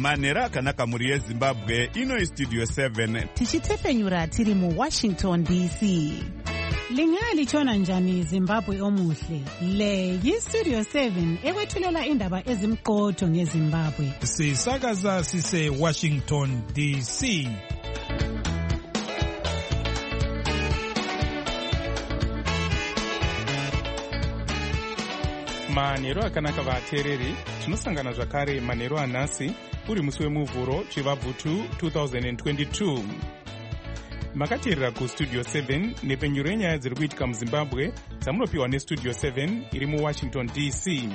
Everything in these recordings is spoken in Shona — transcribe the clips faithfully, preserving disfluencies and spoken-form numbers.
manhero akanaka mhuri yezimbabwe. Ino istudio seven tichitefenyura tiri muwashington D C. Lingalitshona njani Zimbabwe omuhle? Le yistudio seven ekwethulela indaba ezimqotho ngeZimbabwe. Sisakaza sise Washington D C. manhero akanaka vateereri, tinosangana zvakare manhero anhasi uri musi wemuvhuro chivabvutu two thousand twenty-two. Makateerera kustudio seven nepenyuro yenyaya dziri kuitika muzimbabwe dzamunopiwa nestudio seven iri muwashington D C.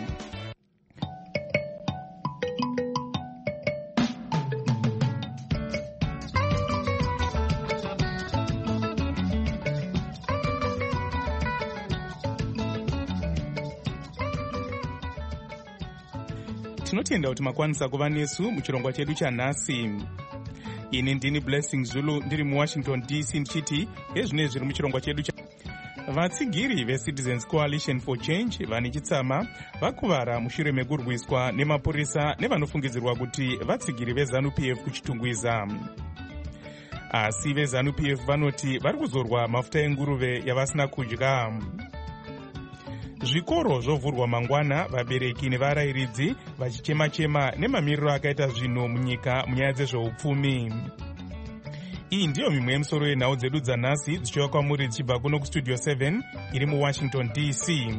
Tinotenda kuti makwanisa kuva nesu muchirongwa chedu chanhasi. Ini ndini Blessing Zulu ndiri muwashington D C ndichiti ezvine zviri muchirongwa chedu cha vatsigiri veCitizens Coalition for Change vane chitsama vakuvara mushure mekurwiswa nemapurisa nevanofungidzirwa kuti vatsigiri veZANU P F kuchitungwiza. Asi veZANU P F vanoti vari kuzorwa mafuta enguruve yavasina kudya. Zvikoro zvovhurwa mangwana, vabereki nevarairidzi vachichema-chema nemamiriro akaita zvinhu munyika munyaya dzezveupfumi. Iyi ndiyo mimwe yemusoro yenhau dzedu dzanhasi dzichiva kwamuri dzichibva kuno kustudio seven iri muwashington D C.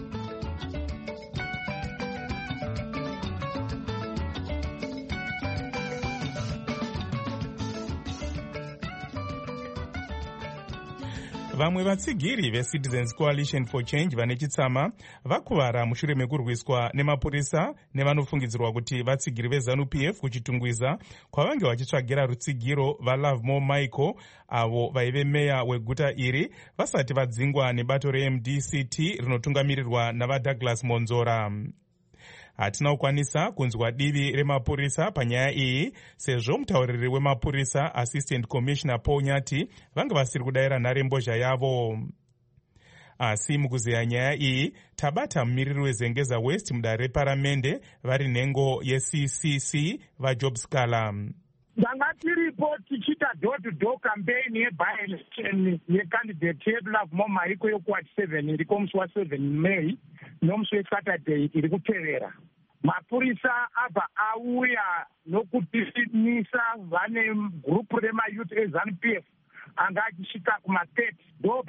Vamwe vatsigiri veCitizens Coalition for Change vane chitsama vakuvara mushure mekurwiswa nemapurisa nevanofungidzirwa kuti vatsigiri veZANU P F kuchitungwiza kwavange vachitsvagira rutsigiro vaLovemore Michael avo vaive meya weguta iri vasati vadzingwa nebato reM D C T rinotungamirirwa navaDouglas Monzora. Hatina kukwanisa kunzwa divi remapurisa panyaya iyi sezvo mutauriri wemapurisa Assistant Commissioner Paul Nyati vanga vasiri kudayira nharembozha yavo. Asi mukuzeya nyaya iyi tabata mumiriri weZengeza West mudare reparamende vari nhengo yeC C C vaJob Scala. Danga tiripo tichita door to door campaign yebi-election yecandidate yedu Lovemore Michael yokuwati seven iri komusi wa seven May nomusi weSaturday iri kutevera. Mapurisa abva auya nokutinisa vane gurupu remayouth eZANU P F anga achisvika kuma-thirty ndo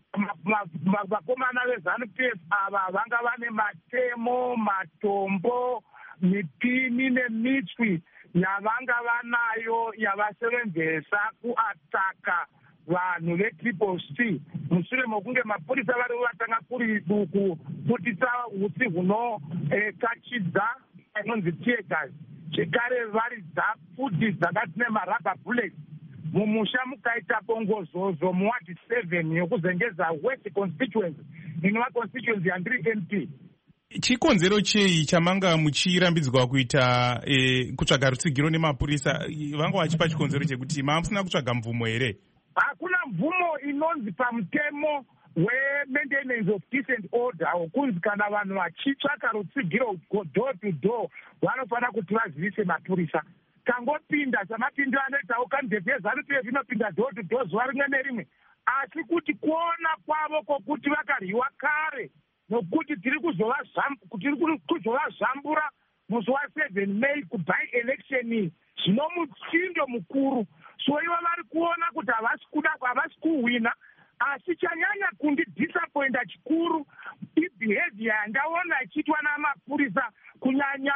pavakomana veZANU P F ava vanga vane matemo, matombo, mipini nemitswi yavanga vanayo yavasevenzesa kuataka vanhu veTriple C mushure mokunge mapurisa vari vatanga kuri duku kutisa utsi hunotachidza inonzi tear gas zvekare varidza futi dzakati nemarubber bullets mumusha mukaita bongozozo muwadi seven yokuzengeza West constituency inova constituency yandiri M P. Chikonzero chei chamanga muchirambidzwa kuita e, kutsvaga rutsigiro nemapurisa vanga vachipa chikonzero chekuti mamusina kutsvaga mvumo here? Hakuna mvumo inonzi pamutemo we-maintenance of decent order wokunzi kana vanhu vachitsvaka rutsigiro door to door vanofanira kuti vazivise mapurisa. Kangopinda samapindu anoitawo kandidate yeZANU P F inopinda door to door zuva rimwe nerimwe, asi kuti kuona kwavo kwokuti vakaryiwa kare nokuti tiri kuzovazvambura musi wa seven May kubai election zvino mutsindo mukuru. So ivo vari kuona kuti havasi kuda havasi kuhwina, asi chanyanya kundidisappointa chikuru ibehavior yandaona ichiitwa namapurisa kunyanya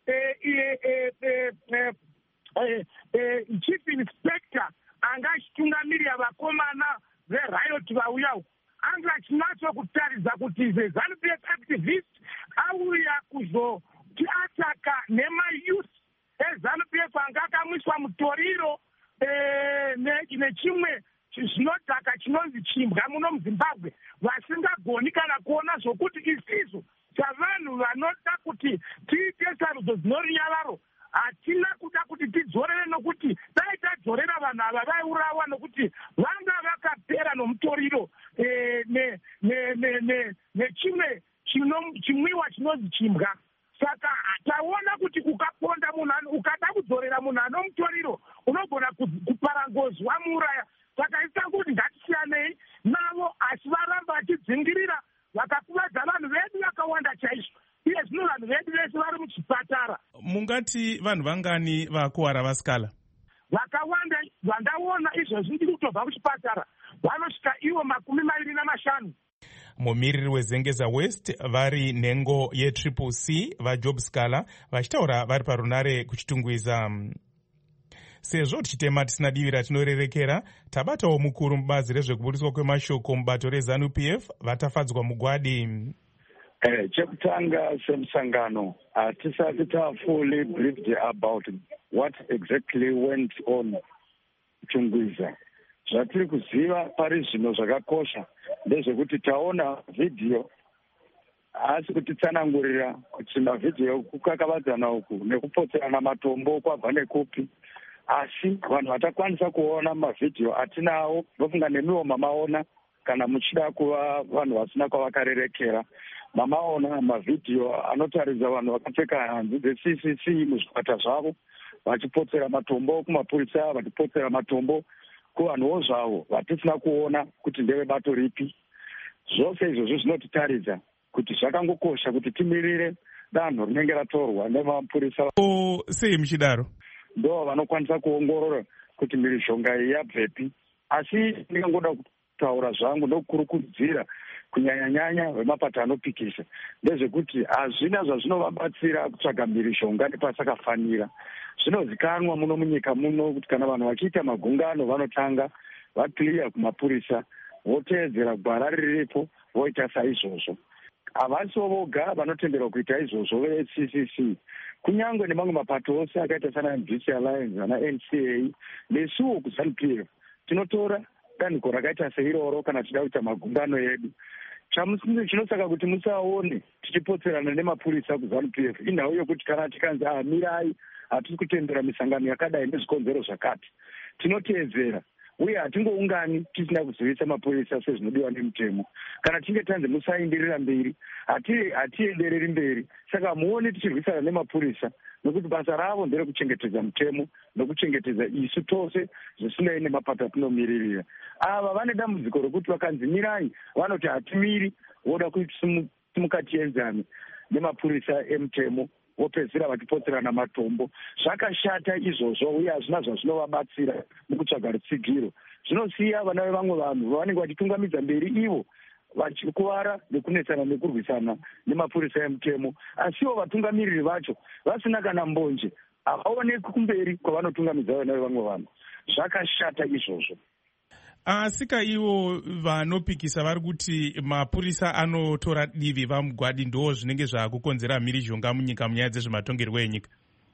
chief inspector anga achitungamirira vakomana veriot vauya uku anga achinatso kutaridza kuti veZANU P F activist auya kuzotiataka nemayouth eZANU P F anga akamwiswa mutoriro nechimwe zvinodhaka chinonzi chimbwa muno muZimbabwe vasingagoni kana kuona zvokuti isizo savanhu vanoda kuti tiite sarudzo dzinorinyavaro hatina kuda kuti tidzorere nokuti dai tadzorera vanhu ava vaiurawa nokuti vanga vakapera nomutoriro nechimwe chimwiwa chinonzi chimbwa. Saka taona kuti ukaponda munhu ukada kudzorera muzi wamuuraya. Takaita kuti ngatisiyanei navo, asi varamba vachidzingirira vakakuvadza vanhu vedu vakawanda chaizvo. Iye zvino vanhu vedu vese vari muchipatara. Mungati vanhu vangani vakuwara vasikala? Vakawanda vandaona izvozvi ndiri kutobva kuchipatara vanosvika ivo makumi maviri namashanu. Mumiriri weZengeza West vari nhengo yetriple C vaJob Scala vachitaura vari parunare kuchitungwiza. Sezvo tichitema tisina divi ratinorerekera, tabatawo mukuru mubazi rezvekuburiswa kwemashoko mubato reZANU P F vatafadzwa mugwadi. Eh, chekutanga semusangano hatisati tafully briefed about what exactly went on kuchungwiza. Zvatiri kuziva pari zvino zvakakosha ndezvekuti taona vhidhiyo, asi kutitsanangurira kuti mavhidhiyo kukakavadzana uku nekupotserana matombo kwabva nekupi. Asi vanhu vatakwanisa kuona mavhidhiyo atinawo, ndofunga nemiwo mamaona kana muchida kuva vanhu vasina kwavakarerekera. Mamaona mavhidhiyo anotaridza vanhu vakapfeka hanzu dze-C C C muzvikwata zvavo vachipotsera matombo kumapurisa, vachipotsera matombo kuvanhuwo zvavo vatisina kuona kuti ndevebato ripi. Zvose izvozvo zvinotitaridza kuti zvakangokosha kuti timirire danho rinenge ratorwa nemapurisa. O sei muchidaro? Ndo vanokwanisa kuongorora kuti mhirizhonga iyi yabvepi. Asi ndingangoda kutaura zvangu nokukurudzira kunyanya-nyanya vemapato anopikisa ndezvekuti hazvina zvazvinovabatsira kutsvaga mhirizhonga nepasakafanira. Zvinozikanwa muno munyika muno kuti kana vanhu vachiita magungano vanotanga vakliya kumapurisa, voteedzera gwara riripo, voita saizvozvo. Havasiwo voga vanotenderwa kuita izvozvo ve-C C C. Kunyange nemamwe mapato ose akaita sana M D C Alliance ana N C A nesuwo kuZANU P F tinotora danhiko rakaita seiroro kana tichida kuita magungano edu. Chinosaka kuti musaone tichipotserana nemapurisa kuZANU P F inhau yokuti kana tikanzi amirai hatisi kutendera misangano yakadai nezvikonzero zvakati, tinoteedzera uye hatingoungani tisina kuzivisa mapurisa sezvinodiwa nemutemo. Kana tinge tanzi musaenderera mberi, hatiendereri mberi. Saka muone tichirwisana nemapurisa nokuti basa ravo nderekuchengetedza mutemo nokuchengetedza isu tose zvisinei nemapato atinomiririra. Ava vane dambudziko rokuti vakanzi mirai vanoti hatimiri, voda kuti timukatienzane nemapurisa emutemo, vopedzisira vachipotserana matombo. Zvakashata izvozvo uye hazvina zvazvinovabatsira mukutsvaga rutsigiro. Zvinosiya vana vevamwe vanhu vavanenge vachitungamidza mberi ivo vachikuvara nekunetsana nekurwisana nemapurisa emutemo, asiwo vatungamiriri vacho vasina kana mbonje, havaoneki kumberi kwavanotungamidza vana vevamwe vanhu. Zvakashata izvozvo. Asika ivo vanopikisa vari kuti mapurisa anotora divi vamugwadi ndo zvinenge zvakukonzera mhirizhonga munyika munyaya dzezvematongerwo enyika.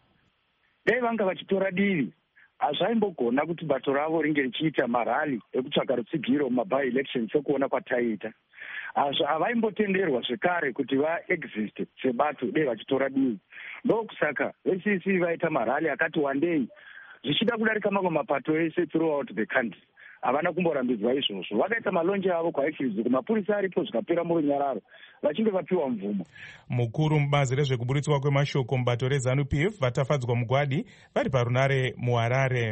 Dai vanga vachitora divi, hazvaimbogona kuti bato ravo ringe richiita marali ekutsvaga rutsigiro mumabye election sekuona kwataiita. Havaimbotenderwa zvekare kuti vaexist sebato dai vachitora divi. Ndokusaka ve-C C vaita marali akati wandei zvichida kudarika mamwe mapato ese throughout the country. Havana kumborambidzwa izvozvo. Vakaita malonje avo kwaifirizi kumapurisa aripo zvikapera murunyararo vachinge vapiwa mvumo. Mukuru mubazi rezvekuburitswa kwemashoko mubato reZANU P F vatafadzwa mugwadi vari parunare muHarare.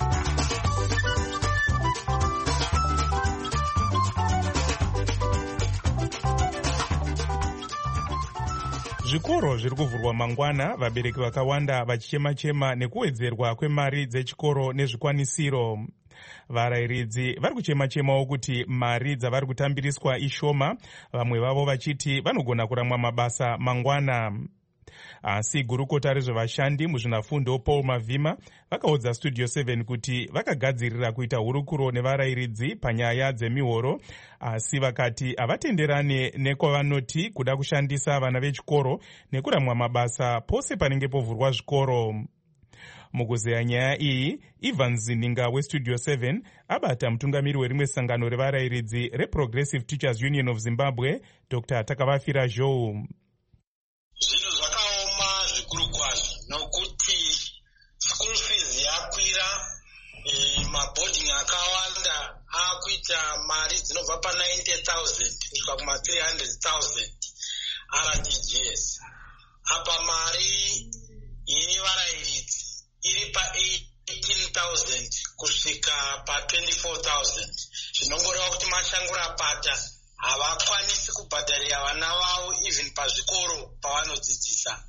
Zvikoro zviri kuvhurwa mangwana, vabereki vakawanda vachichema-chema nekuwedzerwa kwemari dzechikoro nezvikwanisiro. Varayiridzi vari kuchema-chemawo kuti mari dzavari kutambiriswa ishoma, vamwe vavo vachiti vanogona kuramwa mabasa mangwana. Asi gurukota rezvevashandi muzvinafundo Paul Mavhima vakaudza Studio seven kuti vakagadzirira kuita hurukuro nevarayiridzi panyaya dzemihoro, asi vakati havatenderane nekwavanoti kuda kushandisa vana vechikoro nekuramwa mabasa pose panenge povhurwa zvikoro. Mukuzeya nyaya iyi, Ivan Zininga weStudio seven abata mutungamiri werimwe sangano revarayiridzi reProgressive Teachers Union of Zimbabwe, Doctor Takavafira Joe. Zvinhu zvakaoma zvikuru kwazvo nokuti school fees yakwira, e, mabhoding akawanda akuita mari dzinobva pa ninety thousand kusvika kuma three hundred thousand R T G S. Apa mari yevarairidzi iri pa eight eighteen thousand kusvika pa-twenty-four thousand. Zvinongoreva kuti mashangura pata havakwanisi kubhadharira vana vavo even pazvikoro pavanodzidzisa.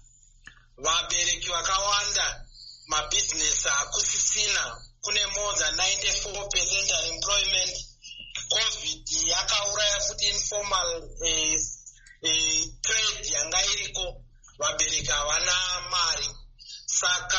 Vabereki vakawanda mabhizinesi hakusisina, kune more than ninety-four percent unemployment. COVID yakauraya futi informal eh, eh, trade yanga iriko, vabereki havana mari. Saka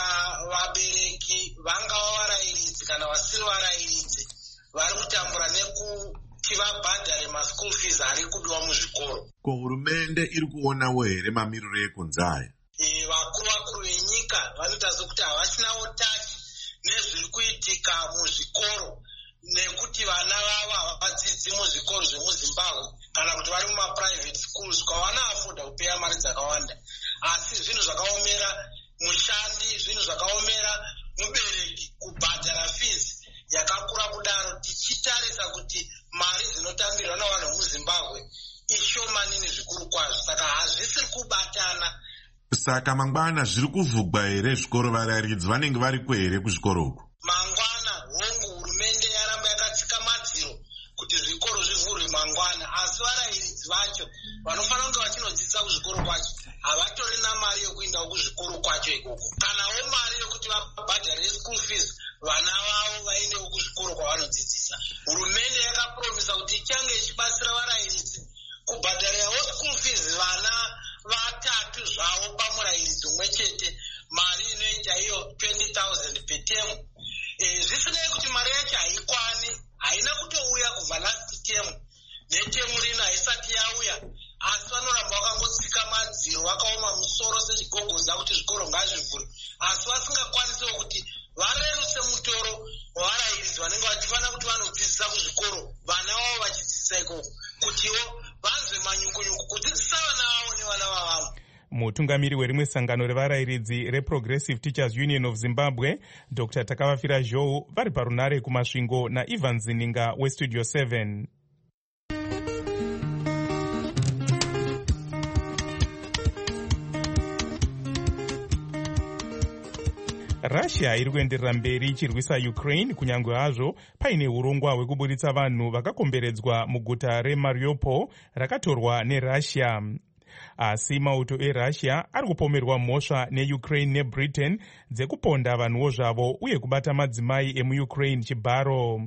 vabereki vangava varayiridzi kana vasiri varayiridzi vari kutambura nekuti vabhadhare maschool fees ari kudiwa muzvikoro. Ko hurumende iri kuonawo here mamiriro ekunze aya? E, vakuru vakuru venyika vanoita sekuti havasinawo tachi nezviri kuitika muzvikoro, nekuti vana vavo havadzidzi muzvikoro zvemuzimbabwe kana kuti vari mumaprivate schools kwavana afoda kupeya mari dzakawanda. Asi zvinhu zvakaomera mushandi, zvinhu zvakaomera mubereki kubhadhara fees yakakura kudaro, tichitarisa kuti mari dzinotambirwa navanhu muzimbabwe ishomanini zvikuru kwazvo. Saka hazvisiri kubatana. Saka mangwana zviri kuvhugwa here zvikoro? Varayiridzi vanenge variko here kuzvikoro uku? Mangwana hongu hurumende yaramba yakatsika madziro kuti zvikoro zvivhurwe mangwana, asi varayiridzi vacho vanofanira kunge vachinodzidzisa kuzvikoro kwacho havatorina mari yokuindawo kuzvikoro kwacho ikoko, kanawo mari yokuti vabhadhare school fees vana vavo vaendewo kuzvikoro kwavanodzidzisa. Hurumende yakapromisa kuti ichange ichibatsira varayiridzi kubhadharirawo school fees vana vatatu zvavo pamurayiridzi umwe chete, mari inoita iyo twenty thousand per term. E, zvisinei kuti mari yacho haikwani, haina kutouya kubva last term, netemu rino haisati yauya, asi vanoramba vakangotsika madziro vakaoma musoro sechigogodza kuti zvikoro ngazvivhurwe, asi vasingakwanisewo kuti vareruse mutoro wavarayiridzi vanenge vachifanira kuti vanodzidzisa kuzvikoro, vana vavo vachidzidzisa ikoko, kutiwo vanzwe manyukunyuku kudzidzisa vana vavo nevana vavavo. Mutungamiri werimwe sangano revarayiridzi reProgressive Teachers Union of Zimbabwe, Doctor Takavafira Zhou, vari parunare kumasvingo naIvan Zininga weStudio seven. Russia iri kuenderera mberi ichirwisa Ukraine kunyange hazvo paine urongwa hwekuburitsa vanhu vakakomberedzwa muguta reMariupol rakatorwa neRussia. Asi mauto eRussia ari kupomerwa mhosva neUkraine neBritain dzekuponda vanhuwo zvavo uye kubata madzimai emuUkraine chibharo.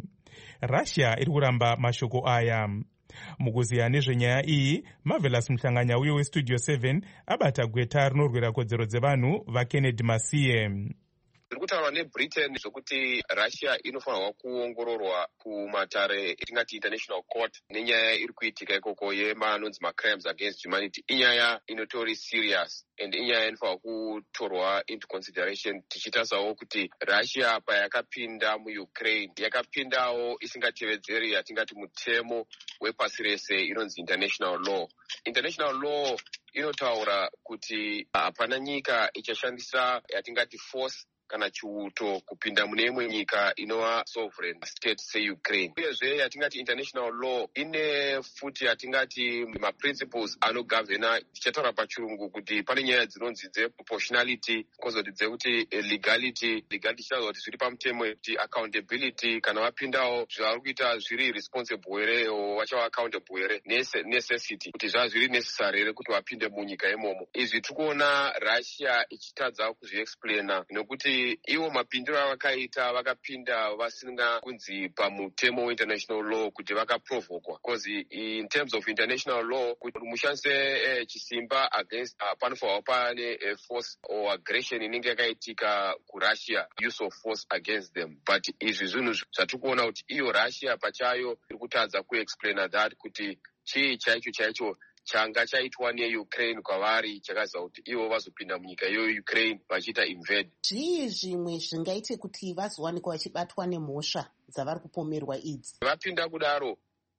Russia iri kuramba mashoko aya. Mukuziya nezvenyaya iyi, Marvelous Mhlanganya uye weStudio seven abata gweta rinorwira kodzero dzevanhu vaKennedy Masiye. Tiri kutaura neBritain zvokuti Russia inofanirwa kuongororwa kumatare etingati international court nenyaya iri kuitika ikoko yemanonzi macrimes against humanity. Inyaya inotori serious and inyaya inofanirwa kutorwa into consideration, tichitarisawo kuti Russia payakapinda muUkraine yakapindawo isingatevedzeri yatingati mutemo wepasi rese inonzi international law. International law inotaura kuti hapana nyika ichashandisa yatingati force kana chiuto kupinda mune imwe nyika inova sovereign state seUkraine. Uyezve yatingati international law ine futi yatingati maprinciples anogovernor, tichataura pachirungu kuti pane nyaya dzinonzi dzeproportionality, kozoti dzekuti legality, legality chitaura kuti zviri pamutemo, kuti accountability, kana vapindawo zvavari kuita zviri responsible here vachava accountable here, necessity, kuti zvava zviri necessary here kuti vapinde munyika imomo. Izvi tikuona Russia ichitadza kuzviexplaina nekuti ivo mapindiro avakaita vakapinda vasina kunzi pamutemo weinterntional law kuti vakaprovokwa, because in terms of international law kuti mushandise eh, chisimba against uh, panofanirwa pane eh, force or aggression inenge yakaitika kuRussia, use of force against them. But izvi zvinhu zvatikuona kuti iyo Russia pachayo iri kutadza kuexplaina that kuti chii chaicho chaicho changa chaitwa neUkraine kwavari chakaziva kuti ivo vazopinda munyika yeUkraine vachiita invade. Zvii zvimwe zvingaite kuti vazowanikwa vachibatwa nemhosva dzavari kupomerwa idzi? Vapinda kudaro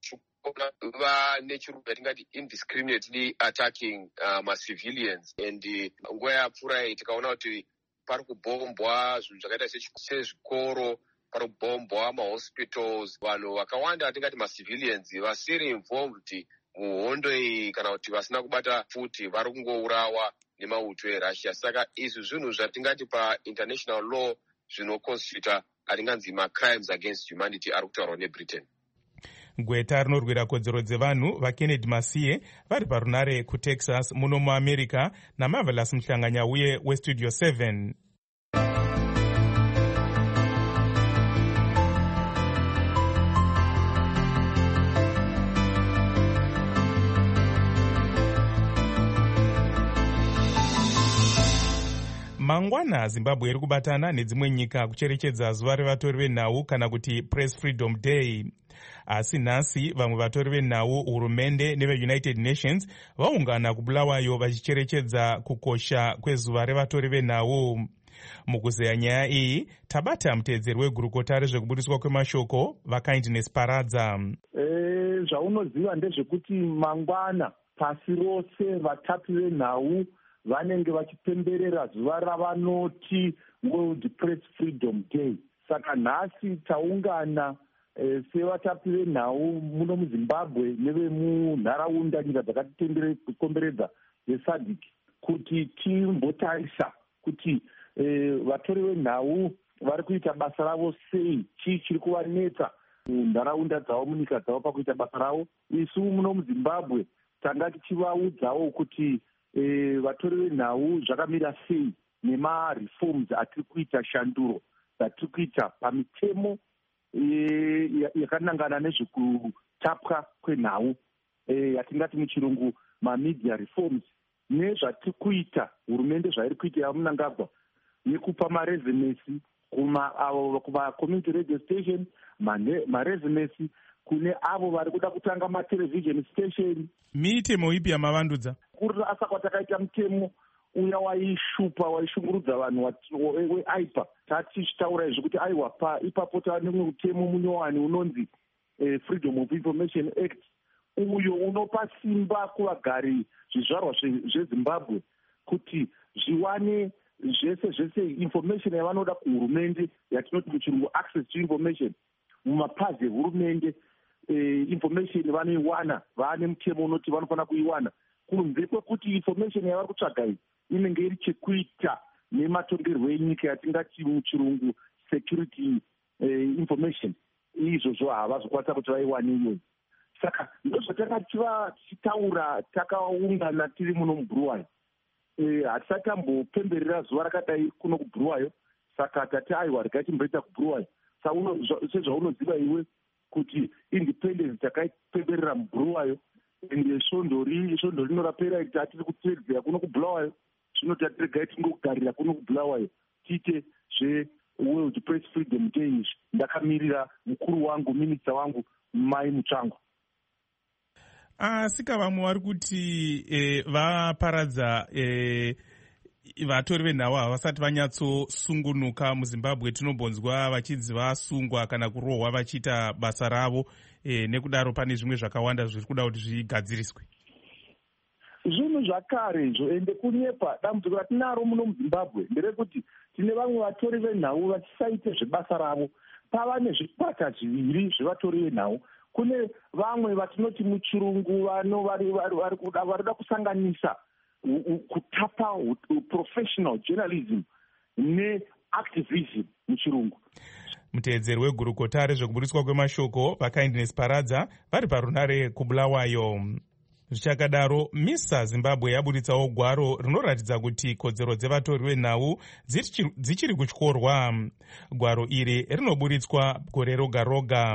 vane chirungu yatingati indiscriminately attacking uh, macivilians, and uh, nguva yapfuura tikaona kuti pari kubombwa zvinhu zvakaita sezvikoro, pari kubombwa mahospitals, vanhu vakawanda vatingati macivilians vasiri involved muhondo iyi kana kuti vasina kubata futi vari kungourawa nemauto eRussia. Saka izvi zvinhu zvatingati painternational law zvinoconstituta aringanzi macrimes against humanity ari kutaurwa nebritain. Gweta rinorwira kodzero dzevanhu vaKennedy Masiye vari parunare kuTexas muno muamerica naMarvelous Muhlanganya uye weStudio seven. Mangwana Zimbabwe iri kubatana nedzimwe nyika kucherechedza zuva revatori venhau kana kuti Press Freedom Day. Asi nhasi vamwe vatori venhau, hurumende neveUnited Nations vaungana kuBulawayo vachicherechedza kukosha kwezuva revatori venhau. Mukuzeya nyaya iyi tabata muteedzeri wegurukota rezvekubudiswa kwemashoko vaKindness Paradza. E, zvaunoziva ndezvekuti mangwana pasi rose vatapi venhau vanenge vachipemberera zuva ravanoti World Press Freedom Day. Saka nhasi taungana e, sevatapi venhau muno muZimbabwe nevemunharaunda nyika dzakatikomberedza dzeSADC kuti timbotarisa kuti e, vatori venhau vari kuita basa ravo sei, chii chiri kuvanetsa munharaunda dzavo, munyika dzavo pakuita basa ravo. Isu muno muZimbabwe tanga tichivaudzawo kuti E, vatori venhau zvakamira sei nemareforms atiri kuita, shanduro dzatiri kuita pamitemo e, yakanangana nezvekutapwa kwenhau e, yatingati muchirungu mamedia reforms, nezvatiri kuita hurumende zvairi kuita yamunangagwa nekupa marezinesi kumacommunity radio station, marezinesi kune avo vari kuda kutanga matelevision station. Mitemo ipi yamavandudza? Kurasa kwatakaita mutemo uya waishupa waishungurudza vanhu weaipa, tatichitaura izvi kuti aiwa pa ipapo tava nemwe mutemo munyowani unonzi eh, Freedom of Information Act, uyo unopa simba kuvagari zvizvarwa zveZimbabwe kuti zviwane zvese zvese information yavanoda kuhurumende yatinoti muchirungu access to information mumapazi ehurumende. E, information vanoiwana, vane mutemo unoti vanofanira kuiwana, kunze kwekuti information yavari kutsvaga iyi inenge iri chekuita nematongerwo enyika yatingati muchirungu security e, information. Izvozvo havazokwanisa kuti vaiwane iyoyo. Saka ndozvatakanga tichitaura takaungana tiri muno muBulawayo. E, hatisati tambopemberera zuva rakadai kuno kuBulawayo, saka tati aiwa regai timboita kuBulawayo. Sezvaunoziva iwe kuti independence takaipemberera muBulawayo, ende svondo rinorapera tatiri kuteedzera kuno kuBulawayo, zvino tati regai tingogarira kuno kuBulawayo tiite zveWorld Press Freedom Day izvi. Ndakamirira mukuru wangu, minista wangu, Mai Mutsvangu. Asika vamwe vari kuti e, vaparadza e, vatori venhau havasati vanyatsosungunuka muZimbabwe. Tinombonzwa vachinzi vasungwa kana kurohwa vachiita basa ravo e, nekudaro pane zvimwe zvakawanda zviri kuda kuti zvigadziriswe. Zvinhu zvakare izvo, ende kunyepa dambudziko ratinaro muno muZimbabwe nderekuti tine vamwe vatori venhau vachisaite zvebasa ravo. Pava nezvikwata zviviri zvevatori venhau. Kune vamwe vatinoti muchirungu vano vari kuda kusanganisa kutapa professional journalism neactivism muchirungu. Muteedzeri wegurukota rezvekubudiswa kwemashoko vaKindness Paradza vari parunare kuBulawayo. Zvichakadaro, MISA Zimbabwe yabuditsawo gwaro rinoratidza kuti kodzero dzevatori venhau dzichiri kutyorwa. Gwaro iri rinoburitswa gore roga roga.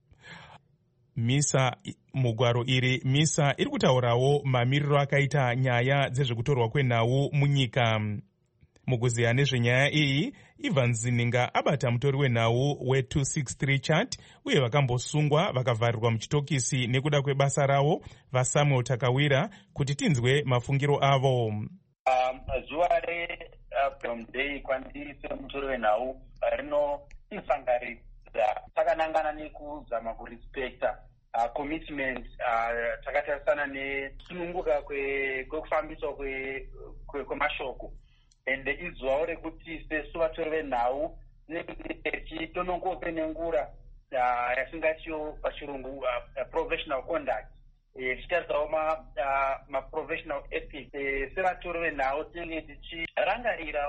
MISA mugwaro iri MISA iri kutaurawo mamiriro akaita nyaya dzezvekutorwa kwenhau munyika. Mukuziya nezvenyaya iyi, Ivan Zininga abata mutori wenhau we two sixty-three chat uye vakambosungwa vakavharirwa muchitokisi nekuda kwebasa ravo vaSamuel Takawira kuti tinzwe mafungiro avo. Um, zuva reFreedom Day kwandiri semutori wenhau rinotisangaridza takanangana nekuzama kurespekta uh, commitment uh, takatarisana nesununguka kwekufambiswa kwemashoko ende izuvawo rekuti sesu vatori venhau tichitonongope nengura yasingatiyo pachirungu professional conduct tichitaridzawo maprofessional ethics sevatori venhau tinenge tichirangarirawo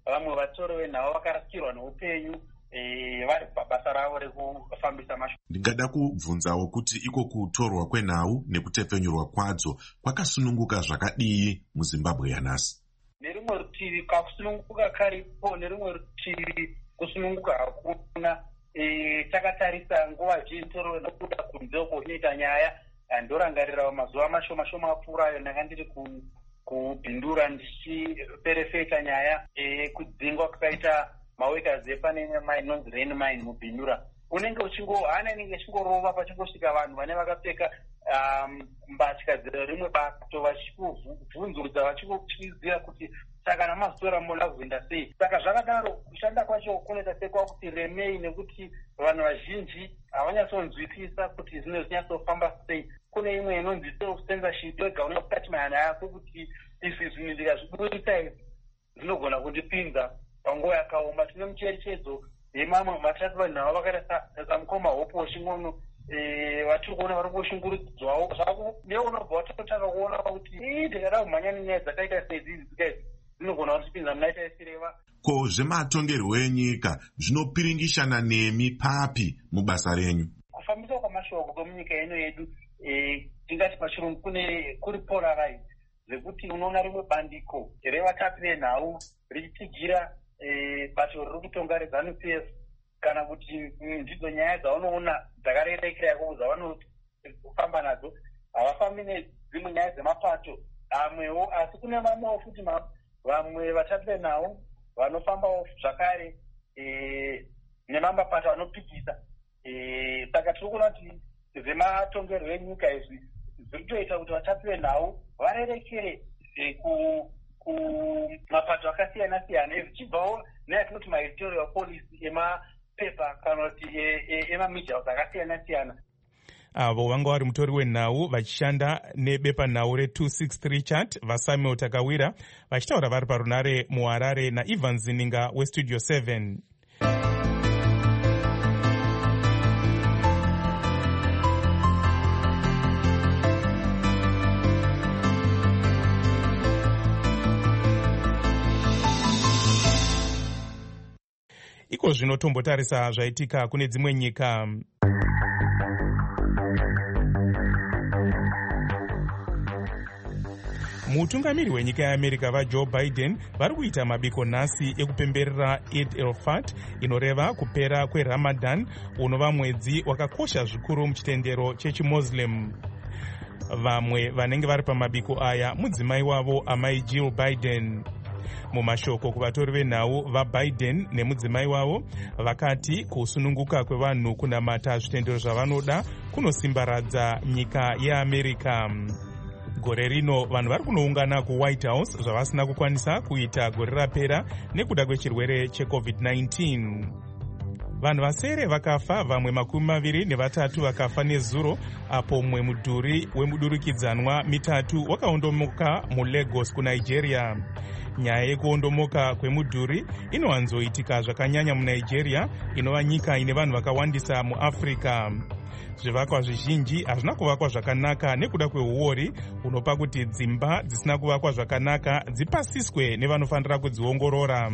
vamwe vatori venhavo vakarasikirwa neupenyu vari pabasa ravo rekufambisa mashoko. Ndingada kubvunzawo kuti iko kutorwa kwenhau nekutepfenyurwa kwadzo kwakasununguka zvakadii muZimbabwe yanhasi? Nerimwe rutivi kakusununguka karipo, nerimwe rutivi kusununguka hakuna. Takatarisa nguva zhinji toro nokuda kunze uko kunoita nyaya ndorangarira mazuva mashoma shoma apfuurayo ndanga ndiri kubhindura ndichiperefeta nyaya kudzingwa kwakaita maworkers epane mine inonzi Rain Mine mubhindura. Unenge uchingohana inenge ichingorova pachingosvika vanhu vane vakapfeka mbatya rimwe bato vachikuvhunzurudza vachichiziva kuti saka namazutora moda kuenda sei. Saka zvakadaro kushanda kwacho kunoita sekwakuti remei nekuti vanhu vazhinji havanyatsonzwisisa kuti zvinhu zvinyatsofamba sei. Kune imwe inonzi self censorship wega unoda kukati mahana yako kuti izvi zvinhu ndikazviburisa izvi zvinogona kundipinza panguva yakaoma. Tine mucherechedzo yemamwe matatu vanhu avo vakaita samukoma hopo ching'ono vatiri kuona vari kushungurudzwawo zvako neunobva watotanga kuona kuti ii ndikada kumhanya nenyaya dzakaita sedzidzi dzikaidzi dzinogona kutipinza muna taisireva. Ko zvematongerwo enyika zvinopiringishana nemi papi mubasa renyu? Kufambiswa kwamashoko kwemunyika ino yedu tingati pachirungu kuri polarize zvekuti unoona rimwe bandiko revatapi venhau richitigira bato riri kutonga reZANU-P F kana kuti ndidzo nyaya dzaunoona dzakarerekera yako dzavanofamba nadzo havafambi nedzimwe nyaya dzemapato amwewo, asi kune vamwewo futi vamwe vatapi venhau vanofambawo zvakare nemamapato anopikisa. Saka tiri kuona kuti zvematongerwo enyika izvi zviri kutoita kuti vatapi venhau varerekere kumapato akasiyana siyana zvichibvawo neyatinoti maeditorial policy emapepa kana kuti emamedia akasiyana siyana. Avo vanga vari mutori wenhau vachishanda nebepanhau re two sixty-three chat vaSamuel Takawira vachitaura vari parunare muHarare naIvan Zininga weStudio seven. Iko zvino tombotarisa zvaitika kune dzimwe nyika. Mutungamiri wenyika yeAmerica vaJoe Biden vari kuita mabiko nhasi ekupemberera Eid el-Fat inoreva kupera kweRamadan unova mwedzi wakakosha zvikuru muchitendero chechiMuslim. Vamwe vanenge vari pamabiko aya mudzimai wavo amai Jill Biden. Mumashoko kuvatori venhau vaBiden nemudzimai wavo vakati kusununguka kwevanhu kunamata zvitendero zvavanoda kunosimbaradza nyika yeAmerica. Gore rino vanhu vari kunoungana kuWhite House zvavasina kukwanisa kuita gore rapera nekuda kwechirwere checovid nineteen. Vanhu vasere vakafa, vamwe makumi maviri nevatatu vakafa nezuro apo mumwe mudhuri wemudurikidzanwa mitatu wakaondomoka muLagos kuNigeria. Nyaya yekuondomoka kwemudhuri inowanzoitika zvakanyanya muNigeria, inova nyika ine vanhu vakawandisa muAfrica. Zvivakwa zvizhinji hazvina kuvakwa zvakanaka nekuda kweuori unopa kuti dzimba dzisina kuvakwa zvakanaka dzipasiswe nevanofanira kudziongorora.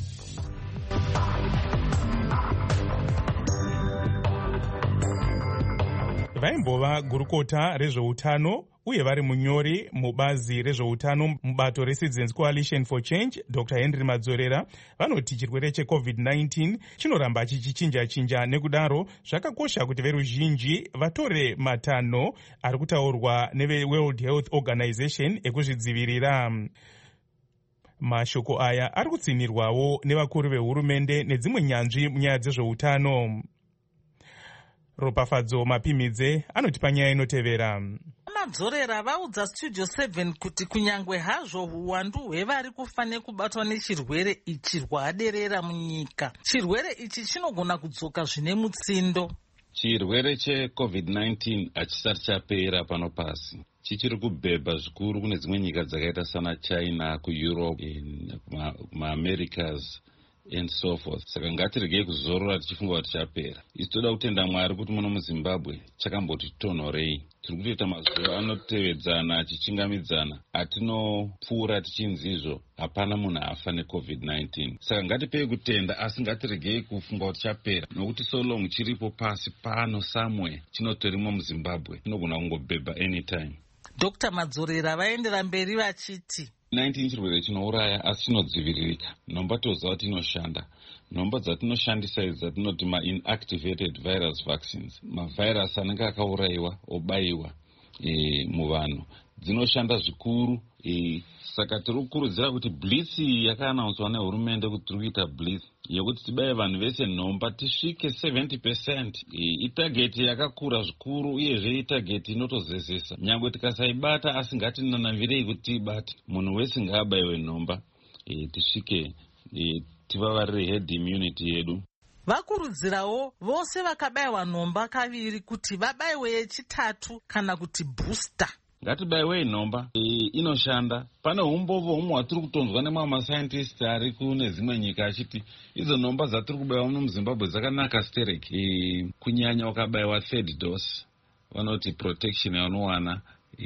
Vaimbova gurukota rezveutano uye vari munyori mubazi rezveutano mubato reCitizens Coalition for Change Doctor Henry Madzorera vanoti chirwere checovid nineteen chinoramba chichichinja-chinja, nekudaro zvakakosha kuti veruzhinji vatore matanho ari kutaurwa neveWorld Health Organization ekuzvidzivirira. Mashoko aya ari kutsimirwawo nevakuru vehurumende nedzimwe nyanzvi munyaya dzezveutano. Ropafadzo Mapimidze anoti panyaya inotevera. Madzorera vaudza Studio seven kuti kunyangwe hazvo huwandu hwevari kufanira kubatwa nechirwere ichi rwaderera munyika, chirwere ichi chinogona kudzoka zvine mutsindo. Chirwere checovid nineteen hachisati chapera pano pasi, chichiri kubhebha zvikuru kune dzimwe nyika dzakaita sana China, kuEurope, kumaAmericas and so forth. Saka ngatiregei kuzorora tichifunga kuti chapera. Isi toda kutenda Mwari kuti muno muZimbabwe chakamboti tonhorei. Tiri kutoita mazuva anotevedzana achichingamidzana atinopfuura tichinzi izvo hapana munhu afa necovid nineteen. Saka ngatipei kutenda asi ngatiregei kufunga kuti chapera, nokuti so long chiripo pasi pano somewhere chinotorimwa muZimbabwe chinogona kungobhebha anytime. Doctor Madzorera vaendera mberi vachiti nineteen chirwere chinouraya asi chinodziviririka. Nomba toziva kuti inoshanda. Nomba dzatinoshandisa idzi dzatinoti ma-inactivated virus vaccines, mavhairasi anenge akaurayiwa obayiwa e, muvanhu dzinoshanda zvikuru. E, saka tiri kukurudzira kuti blitz yakaanaunswa nehurumende kuti tiri kuita blitz yekuti tibaye vanhu vese nhomba tisvike seventy percent. E, itageti yakakura zvikuru uyezve itageti inotozezesa. Nyangwe tikasaibata asi ngatinanavirei kuti tiibate. Munhu wese ngaabayiwe nhomba e, tisvike e, tivavarire head immunity yedu. Vakurudzirawo vose vakabayiwa nhomba kaviri kuti vabayiwe yechitatu kana kuti booster. Ngatibayiwe nhomba e, inoshanda. Pane umbovo humwe hwatiri kutonzwa nemamwe mascientist ari kune dzimwe nyika achiti idzo nhomba dzatiri kubayiwa muno muZimbabwe dzakanaka stereki. E, kunyanya ukabayiwa third dose vanoti protection yaunowana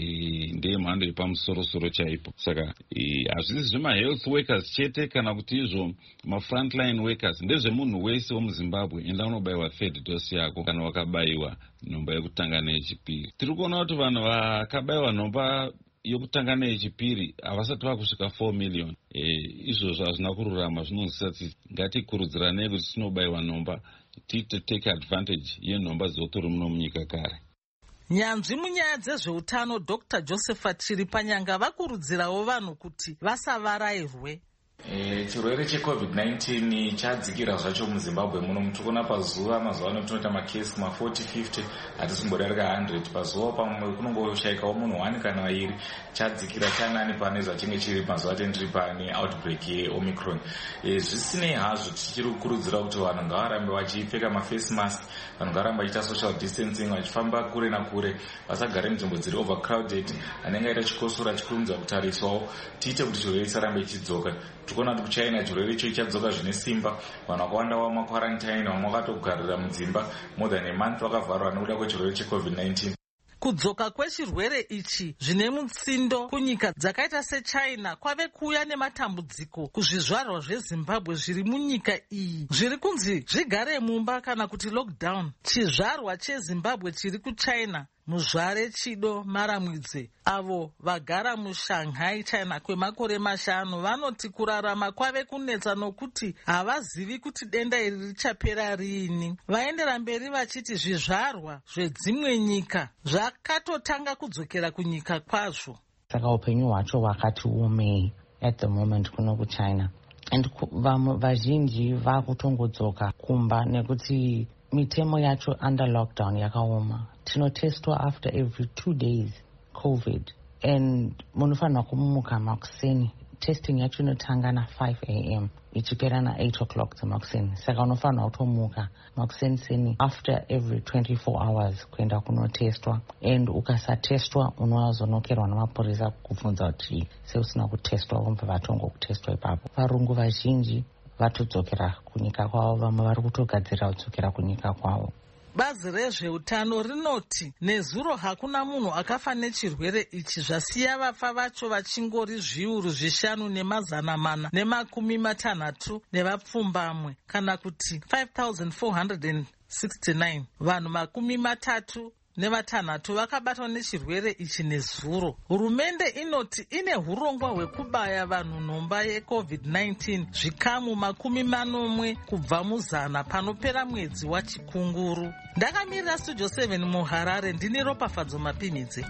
E, ndeye mhando yepamusoro-soro chaipo. Saka hazvisi zvema-health workers chete kana kuti izvo ma-frontline workers, ndezvemunhu wese womuZimbabwe enda unobayiwa third dose yako kana wakabayiwa nhomba yekutanga neyechipiri. Tiri kuona kuti vanhu vakabayiwa nhomba yokutanga neyechipiri havasati vakusvika four million. E, izvozvo hazvina kururama. Zvinonzwisa kuti ngatikurudziranei kuti tinobayiwa nhomba tiite take advantage yenhomba dzotori muno munyika kare. Nyanzvi munyaya dzezveutano Doctor Josephat Chiripanyanga vakurudzirawo vanhu kuti vasavarayirwe. E, chirwere checovid nineteen chadzikira zvacho muZimbabwe muno. Mutikona pazuva mazuva ano tinoita makesi ma forty fifty hatisimbodarika one hundred pazuva. Pamwe kunongoshaikawo munhu one kana vairi. Chadzikira chanani pane zvachinge chiri mazuva atendiri pane outbreak yeomicron. E, zvisinei hazvo tichiri kukurudzira kuti vanhu ngavarambe vachipfeka maface mask, vanhu ngavaramba vachiita social distancing, vachifamba kure nakure, vasagare munzvimbo dziri overcrowded. Anenge aita chikosora chikurumidza kutariswawo. Tiite kuti chirwere chisarambe chichidzoka. Tikona kuti kuchina chirwere icho chadzoka zvine simba. Vanhu vakawanda vamakwarantine, vamwe vakatogarira mudzimba more than a month vakavharwa nekuda kwechirwere checovid nineteen. Kudzoka kwechirwere ichi zvine mutsindo kunyika dzakaita seChina kwave kuuya nematambudziko kuzvizvarwa zveZimbabwe zviri munyika iyi zviri kunzi zvigare mumba kana kuti lockdown. Chizvarwa cheZimbabwe chiri kuChina, muzvare Chido Maramwidze, avo vagara muShanghai, China kwemakore mashanu, vanoti kurarama kwave kunetsa nokuti havazivi kuti denda iri richapera riini. Vaendera mberi vachiti zvizvarwa zvedzimwe nyika zvakatotanga kudzokera kunyika kwazvo. Saka upenyu hwacho hwakati umei at the moment kuno kuChina, and vamwe vazhinji vakutongodzoka kumba nekuti mitemo yacho under lockdown yakaoma. Tinotestwa after every two days COVID, and munofanirwa kumuka makuseni. Testing yacho inotanga na five a m ichipera na eight o'clock dzemakuseni. Saka unofanirwa kutomuka makuseni seni after every twenty-four hours kuenda kunotestwa, and ukasatestwa unozonokerwa namapurisa kubvunza kuti seusina kutestwa vobva vatongo kutestwa ipapo. Varungu vazhinji vatodzokera kunyika kwavo, vamwe vari kutogadzira kudzokera kunyika kwavo. Bazi rezveutano rinoti nezuro hakuna munhu akafa nechirwere ichi, zvasiya vafa vacho vachingori zviuru zvishanu nemazana mana nemakumi matanhatu nevapfumbamwe, kana kuti five thousand four hundred sixty-nine. Vanhu makumi matatu nevatanhatu vakabatwa nechirwere ichi nezuro. Hurumende inoti ine hurongwa hwekubaya vanhu nhomba yecovid nineteen zvikamu makumi manomwe kubva muzana panopera mwedzi wachikunguru. Ndakamirira Studio seven muHarare, ndini Ropafadzo Mapimidze.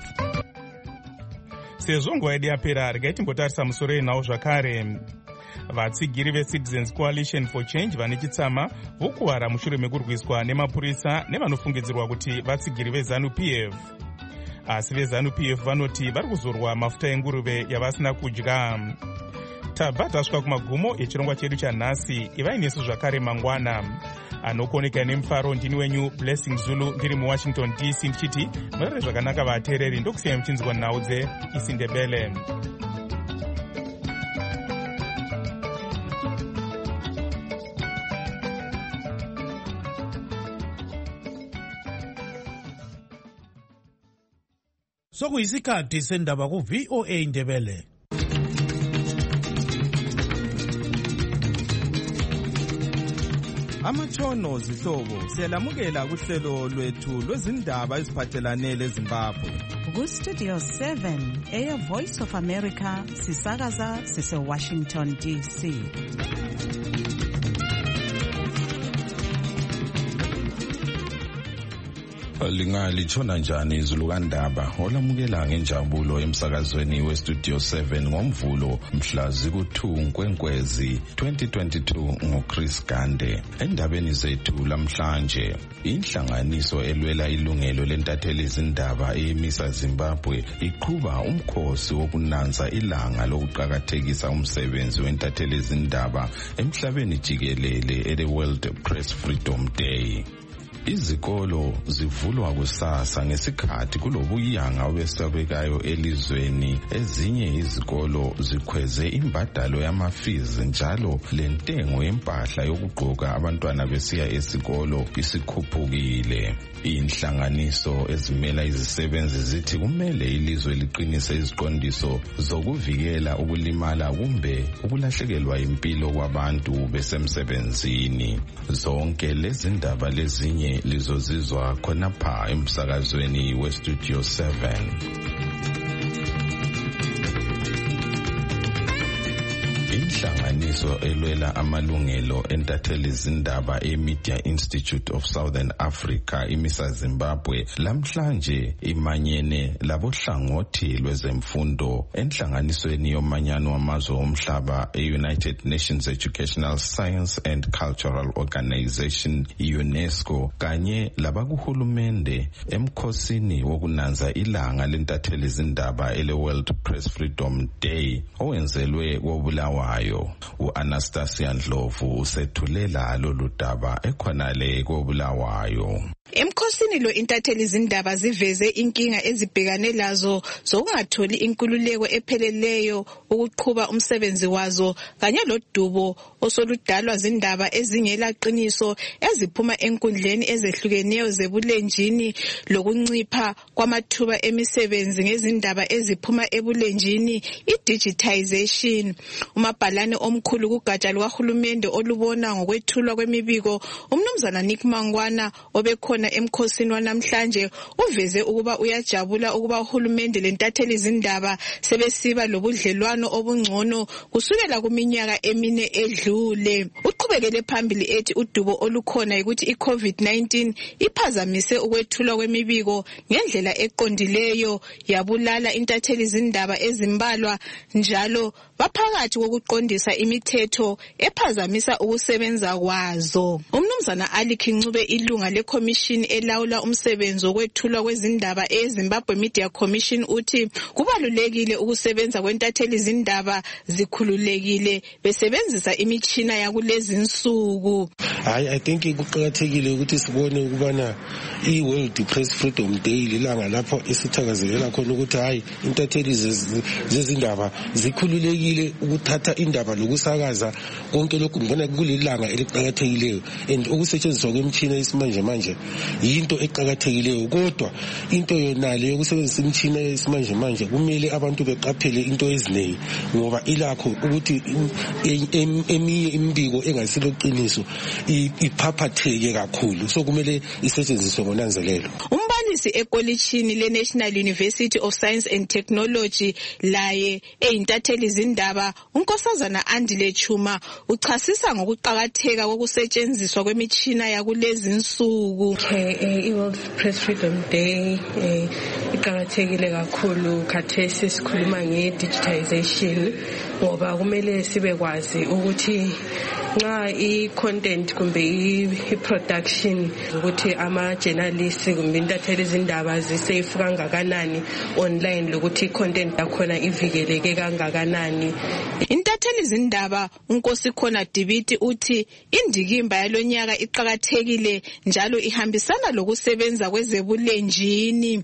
Sezvo nguva yedu yapera, regai timbotarisa musoro yenhau zvakare. Vatsigiri veCitizens Coalition for Change vane chitsama vokuvara mushure mekurwiswa nemapurisa nevanofungidzirwa kuti vatsigiri veZanu-P F. Asi veZanu-P F vanoti vari kuzorwa mafuta enguruve yavasina kudya. Tabva tasvika kumagumo echirongwa chedu chanhasi. Ivai nesu zvakare mangwana. Anokoneka nemufaro ndini wenyu Blessing Zulu ndiri muWashington D C ndichiti murare zvakanaka vateereri, ndokusiyai muchinzwa nhau dzeIsindebele. Sokuyisikhathi sendaba ku V O A Indebele. Amatshono zihlobo siyalamukela kuhlelo lwethu lwezindaba eziphathelane leZimbabwe. Ku Studio seven eya Voice of America sisakaza sise Washington D C. Lingalitshona njani izulu kandaba olamukela ngenjabulo emsakazweni we Studio seven ngomvulo mhla ziku-two Nkwenkwezi twenty twenty-two ngoChris Gande. Endabeni zethu lamhlanje, inhlanganiso elwela ilungelo lentatheli izindaba emisa Zimbabwe iqhuba umkhosi wokunanza ilanga lokuqakathekisa umsebenzi wentatheli izindaba emhlabeni jikelele ele World Press Freedom Day. Izikolo zivulwa kusasa ngesikhathi kulobuyanga obesabekayo elizweni. Ezinye izikolo zikhweze imbadalo yamafizi njalo lentengo yempahla yokugqoka abantwana besiya esikolo isikhuphukile. Inhlanganiso ezimela izisebenzi zithi kumele ilizwe liqinise iziqondiso zokuvikela ukulimala kumbe ukulahlekelwa impilo kwabantu besemsebenzini. Zonke lezi ndaba lezinye lizozizwa khonapha emsakazweni we Studio seven. Inhlanganiso elwela amalungelo entatheli izindaba eMedia Institute of Southern Africa imisa Zimbabwe lamhlanje imanyene labohlangothi lwezemfundo enhlanganisweni yomanyano wamazwe omhlaba e-United Nations Educational Science and Cultural Organization UNESCO kanye labakuhulumende emkhosini wokunanza ilanga lentatheli izindaba ele World Press Freedom Day owenzelwe koBulawayo. U-Anastasia Ndlovu usethulela lolu daba ekhonale koBulawayo. Emkhosini lo intatheli izindaba ziveze inkinga ezibhekane lazo zokungatholi inkululeko epheleleyo ukuqhuba umsebenzi wazo kanye lodubo osoludalwa zindaba ezingela qiniso eziphuma enkundleni ezehlukeneyo zebulenjini lokuncipha kwamathuba emisebenzi ngezindaba eziphuma ebulenjini i-digitization. Umabhalane omkhulu kugatsha lukahulumende olubona ngokwethulwa kwemibiko uMnumzana Nick Mangwana obekhona emkhosini wanamhlanje uveze ukuba uyajabula ukuba uhulumende lentatheli izindaba sebesiba lobudlelwano obungcono kusukela kuminyaka emine edlule. Uqhubekele phambili ethi udubo olukhona ukuthi i-COVID nineteen iphazamise ukwethulwa kwemibiko ngendlela eqondileyo yabulala intatheli izindaba ezimbalwa njalo baphakathi kokuqondisa imithetho ephazamisa ukusebenza kwazo. Umnumzana Ali Kincube ilunga leCommission elawula umsebenzi wokwethulwa kwezindaba eZimbabwe Media Commission uthi kubalulekile ukusebenza kwentatheli izindaba zikhululekile besebenzisa imitshina yakulezi insuku. I, I think kuqakathekile ukuthi sibone ukubana i-World Press Freedom Day lilanga lapho esithakazelela khona ukuthi hayi intatheli zezindaba zikhululekile ukuthatha indaba lokusakaza konke lokhu ngibona kulilanga eliqakathekileyo and ukusetshenziswa kwemitshina yesimanje manje yinto eqakathekileyo. Kodwa into yonale yokusebenzisa imitshina yesimanje manje kumele abantu beqaphele into eziningi ngoba ilakho ukuthi eminye imbiko engasiloqiniso iphaphatheke kakhulu, so kumele isetshenziswe ngonanzelelo. Umbalisi ekolitshini le-National University of Science and Technology laye eyintatheli izindaba uNkosazana Andile Chuma uchasisa ngokuqakatheka kokusetshenziswa kwemitshina yakulezi insuku. I-World Press Freedom Day iqakathekile kakhulu khathesi sikhuluma nge-digitization ngoba kumele sibe kwazi ukuthi nxa i-content kumbe i-production ukuthi ama-journalists kumbe intatheli izindaba zisafe kangakanani online lokuthi i-content yakhona ivikeleke kangakanani. Intatheli izindaba uNkosikhona Dibiti uthi indikimba yalonyaka iqakathekile njalo ihambisana lokusebenza kwezebulenjini.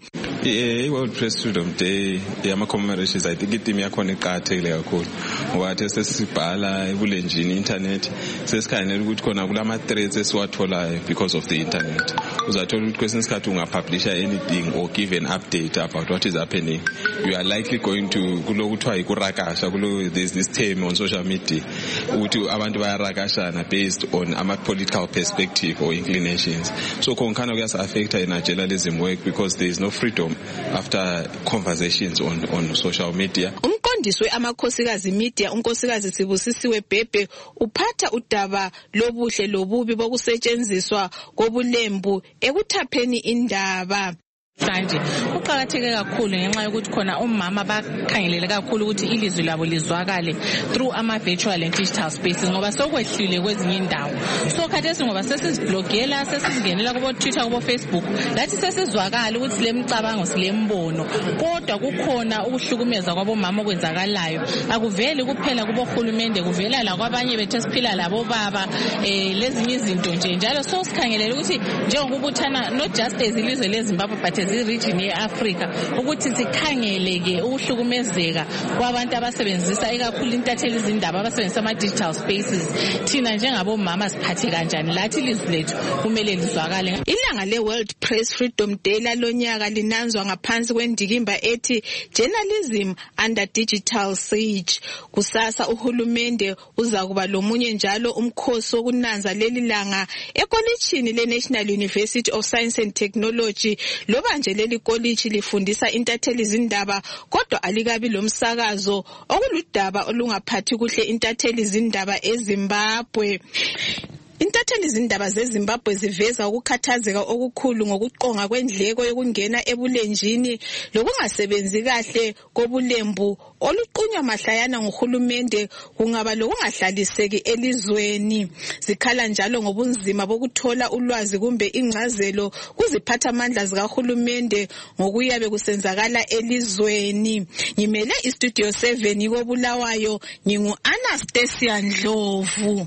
i-World Press Freedom Day yama-commemorations I think iteam yakhona iqakathekile kakhulu ngoba the sesibhala ebulenjini internet sesikhangela ukuthi khona kulama-threats esiwatholayo because of the internet. Uzathola ukuthi kwesinye isikhathi ungapublisha anything or give an update about what is happening, you are likely going to kulokuthiwa ikurakasha kulo there's this term on social media ukuthi abantu bayarakashana based on ama-political perspective or inclinations. So konkhana kuyasa-affecta in our journalism work because there is no freedom after conversations on, on social media. Umqondisi we-amakhosikazi media unkosikazi Sibusisiwe Bhebhe uphatha udaba lobuhle lobubi bokusetshenziswa kobulembu ekuthapheni indaba. Manje kuqakatheke kakhulu ngenxa yokuthi khona umama bakhangelele kakhulu ukuthi ilizwi labo lizwakale through ama virtual and digital spaces ngoba sokwehlile kwezinye indawo. So khathesi ngoba sesiziblogela sesizingenela kubo Twitter kubo Facebook lathi sesizwakala ukuthi lemcabango silembono kodwa kukhona ukuhlukumeza kwabomama okwenzakalayo akuveli kuphela kubo hulumende kuvela la kwabanye bethu esiphila labo baba eh lezinye izinto nje njalo so sikhangelele ukuthi njengokubuthana not just ezilizwe leZimbabwe but region ye-Africa ukuthi sikhangeleke ukuhlukumezeka kwabantu abasebenzisa ikakhulu intatheli izindaba abasebenzisa ama-digital spaces. Thina njengabomama siphathe kanjani lathi ilizwi lethu kumele lizwakale. Ilanga le-World Press Freedom Day lalonyaka linanzwa ngaphansi kwendikimba ethi Journalism under Digital Siege. Kusasa uhulumende uzakuba lomunye njalo umkhosi wokunanza leli langa ekolitshini le-National University of Science and Technology. Loba nje leli kolitshi lifundisa intatheli izindaba kodwa alikabi lomsakazo okuludaba olungaphathi kuhle intatheli izindaba eZimbabwe. Intatheli izindaba zeZimbabwe ziveza ukukhathazeka okukhulu ngokuqonga kwendleko yokungena ebulenjini lokungasebenzi kahle kobulembu oluqunywa mahlayana ngohulumende kungaba lokungahlaliseki elizweni. Zikhala njalo ngobunzima bokuthola ulwazi kumbe ingcazelo kuziphatha amandla zikahulumende ngokuyabe kusenzakala elizweni. Ngimele iStudio seven ikobulawayo ngingu Anastasia Ndlovu.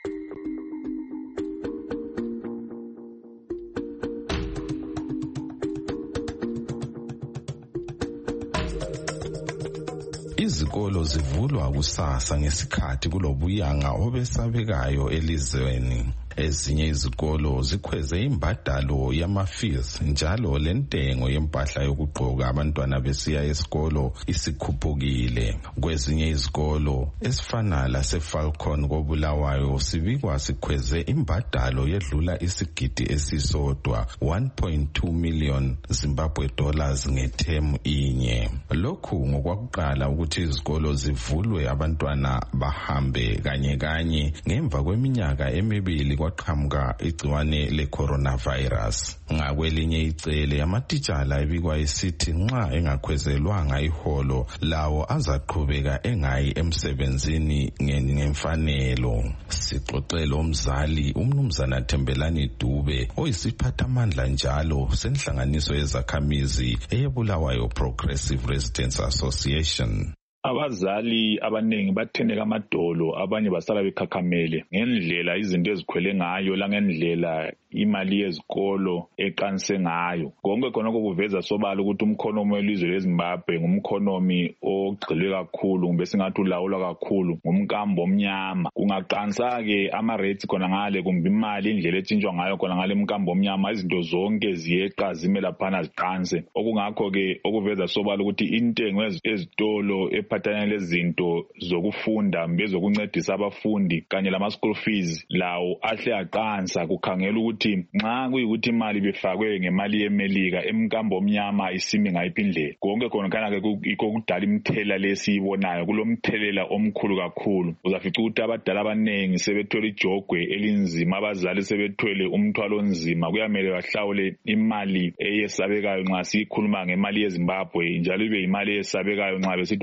Izikolo zivulwa kusasa ngesikhathi kulobuyanga obesabekayo elizweni. Ezinye izikolo zikhweze imbadalo yama-fees njalo lentengo yempahla yokugqoka abantwana besiya esikolo isikhuphukile. Kwezinye izikolo esifana laseFalcon koBulawayo sibikwa sikhweze imbadalo yedlula isigidi esisodwa one point two million Zimbabwe dollars ngethemu inye. Lokhu ngokwakuqala ukuthi izikolo zivulwe abantwana bahambe kanye kanye ngemva kweminyaka emibili kwaqhamuka igciwane le-coronavirus. Ngakwelinye icele amatitshala ebikwa esithi nxa engakhwezelwanga iholo lawo azaqhubeka engayi emsebenzini ngemfanelo. Sixoxele umzali umnumzana Thembelani Dube oyisiphathamandla njalo senhlanganiso yezakhamizi eyeBulawayo Progressive Residents Association. Abazali abanengi batheneka amadolo abanye basala bekhakhamele ngendlela izinto ezikhwele ngayo langendlela imali yezikolo eqanise ngayo. Konke khona kokuveza sobala ukuthi umkhonomi welizwe leZimbabwe ngumkhonomi ogxilwe kakhulu kumbe singathi ulawulwa kakhulu ngumkambo omnyama. Kungaqanisa ke ama rates khona ngale kumbe imali indlela etshintshwa ngayo khona ngale mkambo omnyama izinto zonke ziyeqa zime laphana ziqanise. Okungakho ke okuveza sobala ukuthi intengo ezitolo ephathana lezinto zokufunda mbe zokuncedisa abafundi kanye lama school fees lawo ahle aqansa kukhangela ukuthi nxa kuyikuthi imali befakwe ngemali yemelika emkambo omnyama isimi ngayiphi indlela. Konke khona kana ke ikho kudala imthela lesiyibonayo kulomthelela omkhulu kakhulu. Uzafica ukuthi abadala abanengi sebethola ijogwe elinzima abazali sebethwele umthwalo onzima kuyamele bahlawule imali eyesabekayo nxa sikhuluma ngemali yeZimbabwe njalo ibe imali eyesabekayo nxa besithi bayangena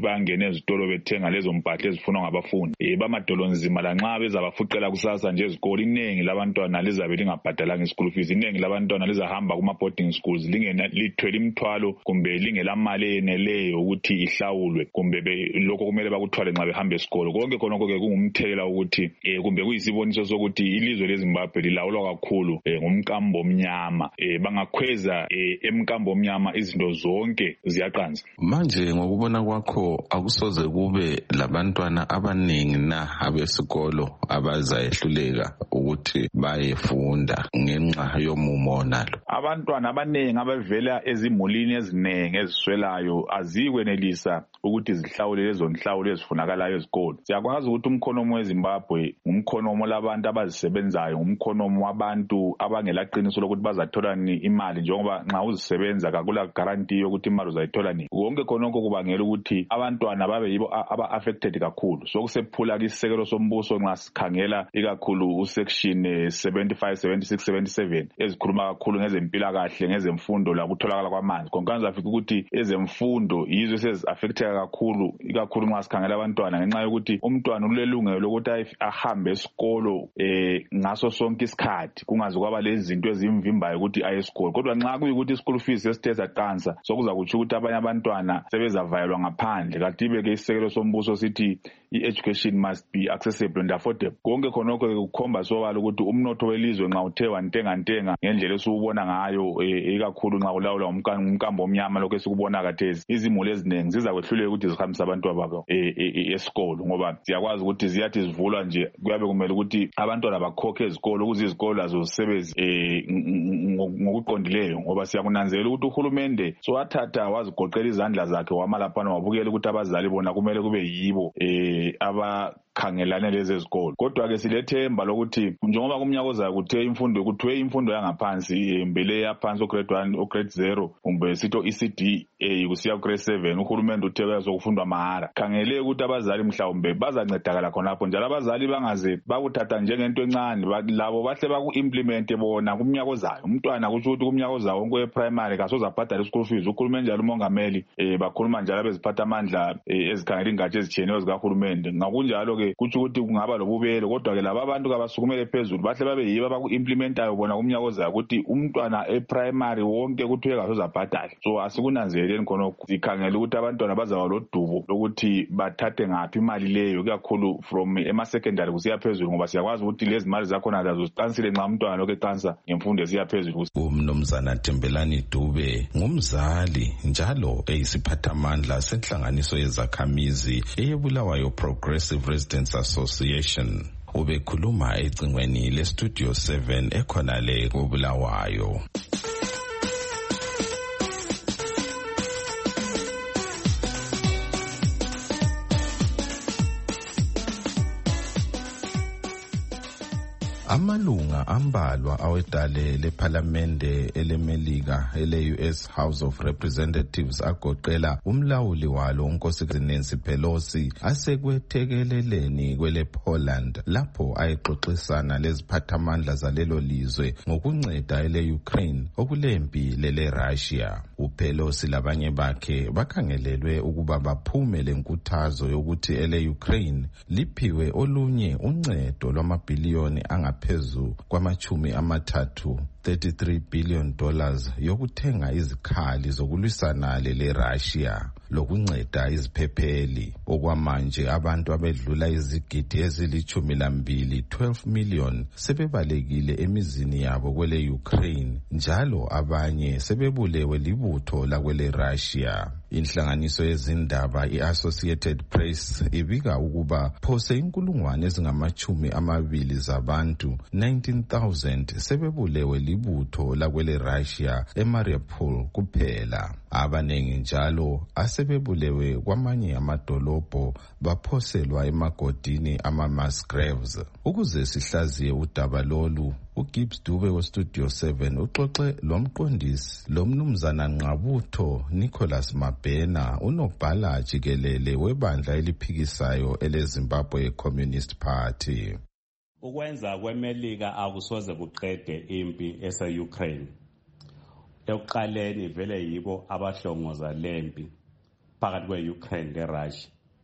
bengena ezitolo bethenga lezo mpahla ezifunwa ngabafundi eh bamadolo nzima lanxa bezabafuqela kusasa nje ezikolo iningi labantwana lizabe lingabhadalanga ischool fees iningi labantwana lizahamba kuma boarding schools lingena lithwele imthwalo kumbe lingela mali eneleyo ukuthi ihlawulwe kumbe lokho kumele bakuthwale nxa behamba esikolo konke khonoko ke kungumthelela ukuthi eh kumbe kuyisiboniso sokuthi ilizwe leZimbabwe lilawulwa kakhulu eh ngumkambo omnyama eh bangakhweza eh emkambo omnyama izinto zonke ziyaqanza. Manje ngokubona kwakho akusoze kube labantwana abaningi na abesikolo abazayehluleka ukuthi bayefunda ngenxa yomumo nalo? Abantwana abaningi abavela ezimulini eziningi eziswelayo azikwenelisa ukuthi zihlawule lezo nhlawulo ezifunakalayo ezikolo. Siyakwazi ukuthi umkhonomo weZimbabwe umkhonomo labantu abazisebenzayo umkhonomo wabantu abangelaqiniso lokuthi bazathola imali njengoba nxa uzisebenza kakula guarantee yokuthi imali uzayithola nini. Konke khonoko kubangela ukuthi abantwana babe yibo aba affected kakhulu. So kusephula isisekelo sombuso nxa sikhangela ikakhulu usection seventy-five, seventy-six, seventy-seven ezikhuluma kakhulu ngezempilakahle ngezemfundo lakutholakala kwamanzi. Konkanza afika ukuthi ezemfundo yizo sezi affected kakhulu ikakhulu nxa sikhangela abantwana ngenxa yokuthi umntwana ulelungelo lokuthi ahambe esikolo eh ngaso sonke isikhathi kungaze kwaba lezi zinto ezimvimbayo ukuthi aye esikolo. Kodwa nxa kuyikuthi ischool fees esithetha qansa sokuza kuthi ukuthi abanye abantwana sebezavayelwa ngaphandle kanti beke isekelo sombuso sithi i-education must be accessible and affordable. Konke khonoko kukhomba sobala ukuthi umnotho welizwe nxa uthe wantenga ntenga ngendlela esubona ngayo ikakhulu nxa ulawula umkambo omnyama lokho esikubona kathezi izimuli eziningi ziza kwehluleka ukuthi zihambise abantu ababo esikolo ngoba siyakwazi ukuthi ziyathi zivulwa nje kuyabe kumele ukuthi abantwana bakhokhe ezikolo ukuze izikolo lazo zisebenze ngokuqondileyo ngoba siyakunanzelela ukuthi uhulumende so wathatha wazigoqela izandla zakhe wamalaphana wabukela ukuthi abazali bona kumele kube yibo eh aba khangelane lezi zikolo. Kodwa ke silethemba lokuthi njengoba kumnyaka ozayo kuthe imfundo kuthiwe imfundo yangaphansi imbele yaphansi o grade one o grade zero kumbe sitho E C D A kusiya ku grade seven uhulumende uthe kuyazokufundwa mahara. Khangele ukuthi abazali mhlawumbe bazancedakala khonapho njalo abazali bangaze bakuthatha njengento encane labo bahle baku-implement bona kumnyaka ozayo. Umntwana kusho ukuthi kumnyaka ozayo wonke we-primary kasoza bhadala school fees. Uhulumende njalo umongameli eh bakhuluma njalo beziphatha amandla ezikhangela ingatshe ezitshiyeneyo zikahulumende. Ngakunjalo ke kuthi ukuthi kungaba lobubele kodwa ke laba abantu kabasukumele phezulu bahle babe yiba baku-implementayo bona kumnyaka ozayo ukuthi umntwana e-primary wonke kuthiwe kasozabhadala. So asikunanzeleleni khonokho sikhangela ukuthi abantwana bazaba lodubo lokuthi bathathe ngaphi imali leyo kakhulu from ema-secondary kusiya phezulu ngoba siyakwazi ukuthi lezi mali zakhona lazo ziqansile nxa umntwana lokhu eqansa ngemfundo esiya phezulu. Umnumzana Thembelani Dube ngumzali njalo eyisiphathamandla senhlanganiso yezakhamizi eyebulawayo Progressive Residents Association. Ubekhuluma ecingweni le-Studio seven ekhonale koBulawayo. Amalunga ambalwa awedale lephalamende elemelika ele-U S House of Representatives agoqela umlawuli walo unkosikazi Nancy Pelosi asekwethekeleleni kwele Poland lapho ayexoxisana leziphathamandla zalelo lizwe ngokunceda ele-Ukraine okulempi lele-Russia. UPelosi labanye bakhe bakhangelelwe ukuba baphume lenkuthazo yokuthi ele-Ukraine liphiwe olunye uncedo lwamabhiliyoni anga phezu kwamachumi amathathu thirty-three billion dollars yokuthenga izikhali zokulwisana lele-Russia lokunceda iziphepheli. Okwamanje abantu abedlula izigidi ezilichumi lambili twelve million sebebalekile emizini yabo kwele Ukraine njalo abanye sebebulewe libutho lakwele Russia. Inhlanganiso yezindaba i-Associated Press ibika ukuba phose inkulungwane ezingamachumi amabili zabantu nineteen thousand sebebulewe libutho lakwele Russia eMariupol kuphela. Abanengi njalo asebebulewe kwamanye amadolobho baphoselwa emagodini ama-mass graves. Ukuze sihlaziye udaba lolu, uGibbs Dube weStudio seven uxoxe lomqondisi lomnumzana Nqabutho Nicholas Mabhena unobhala jikelele webandla eliphikisayo ele-Zimbabwe Communist Party. Ukwenza kweMelika akusoze kuqede impi ese-Ukraine. Ekuqaleni vele yibo abahlongoza lempi phakathi kwe-Ukraine le-Russia.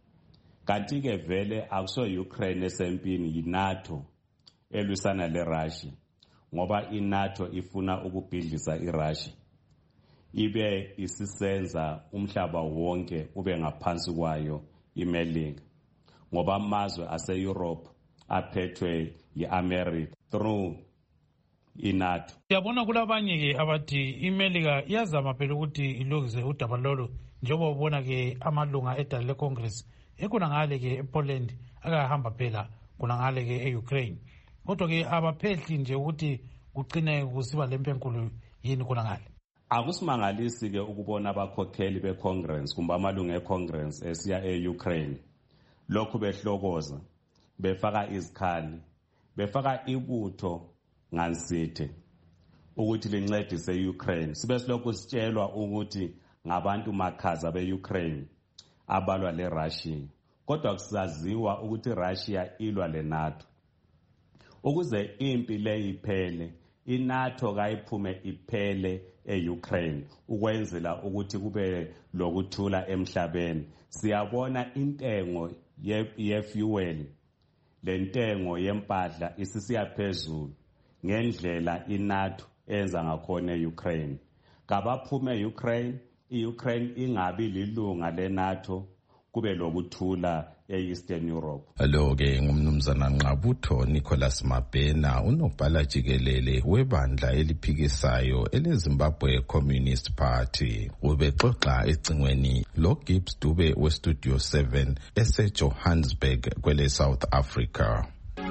kanti-ke vele akuso Ukraine esempini, yi-NATO elwisana le-Russia, ngoba i-NATO ifuna ukubhidlisa i-Russia ibe isisenza umhlaba wonke ube ngaphansi kwayo iMelika, ngoba amazwe ase-Europe aphethwe yi-America through i-NATO. Siyabona kulabanye-ke abathi iMelika iyazama phela ukuthi ilungise udaba lolu, njengoba ubona-ke amalunga edala le-Congress ekhona ngale-ke ePoland akahamba phela khona ngale-ke e-Ukraine, kodwa-ke abaphehli nje ukuthi kugcine kusiba lempenkulu yini khona ngale. Akusimangalisi-ke ukubona abakhokheli be-Congress kumbe amalunga e-Congress esiya e-Ukraine lokhu behlokoza, befaka izikhali, befaka ibutho ngansithe ukuthi lincedise i-Ukraine. Sibe silokhu sitshelwa ukuthi ngabantu makhaza be-Ukraine abalwa le-Russia, kodwa kusaziwa ukuthi Russia ilwa le-NATO. Ukuze impi le iphele, i-NATO kayiphume iphele e-Ukraine ukwenzela ukuthi kube lokuthula emhlabeni. Siyabona intengo ye-fuel, le ntengo yempahla isisiya phezulu ngendlela i-NATO enza ngakhona e-Ukraine. Kabaphume e-Ukraine, i-Ukraine ingabi lilunga le-NATO, kube lokuthula e-Eastern Europe. Lo-ke ngumnumzana Nqabutho Nicholas Mabhena, unobhala jikelele webandla eliphikisayo ele-Zimbabwe Communist Party. Ubexoxa ecingweni lo-Gibbs Dube we-Studio seven ese-Johannesburg kwele South Africa.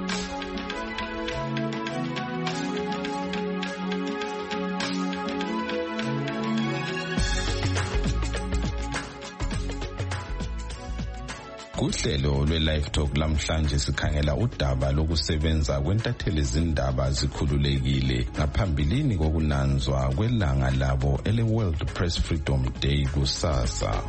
Kuhlelo lwe-Live Talk lamhlanje sikhangela udaba lokusebenza kwentatheli zindaba zikhululekile ngaphambilini kokunanzwa kwelanga labo ele-World Press Freedom Day kusasa.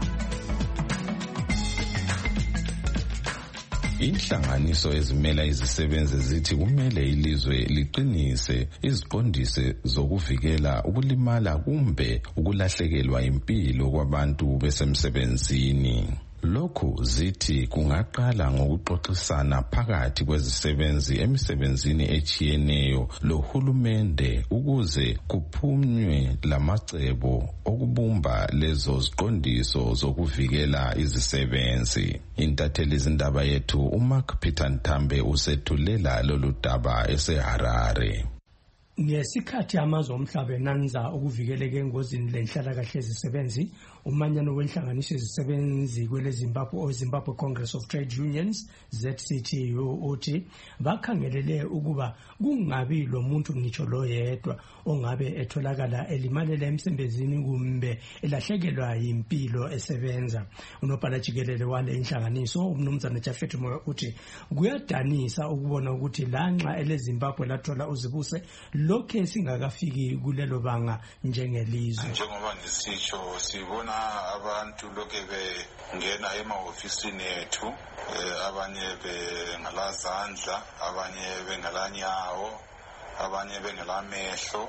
Inhlanganiso ezimela izisebenzi zithi kumele ilizwe liqinise iziqondise zokuvikela ukulimala kumbe ukulahlekelwa impilo kwabantu besemsebenzini. Lokhu zithi kungaqala ngokuxoxisana phakathi kwezisebenzi emisebenzini echiyeneyo lohulumende ukuze kuphunywe lamacebo okubumba lezo ziqondiso zokuvikela izisebenzi. Intatheli izindaba yethu uMark Peter Ntambe usethulela lolu daba eseHarare. Ngesikhathi amazwe omhlaba enanza ukuvikeleka engozini lenhlalakahle ezisebenzi, umanyano wenhlanganiso ezisebenzi kwele Zimbabwe o Zimbabwe Congress of Trade Unions Z C T U uthi bakhangelele ukuba kungabi lo muntu ngitsho lo yedwa ongabe etholakala elimalela emsebenzini kumbe elahlekelwa impilo esebenza. Unobhala jikelele wale inhlanganiso umnumzana Jafet Moyo uthi kuyadanisa ukubona ukuthi lanxa ele Zimbabwe lathola uzibuse lokhe singakafiki kulelo banga njengelizwe. Njengoba ngisitsho sibona abantu lokhe bengena emahofisini ethu, abanye bengalazandla, abanye bengalanyawo, abanye bengalamehlo,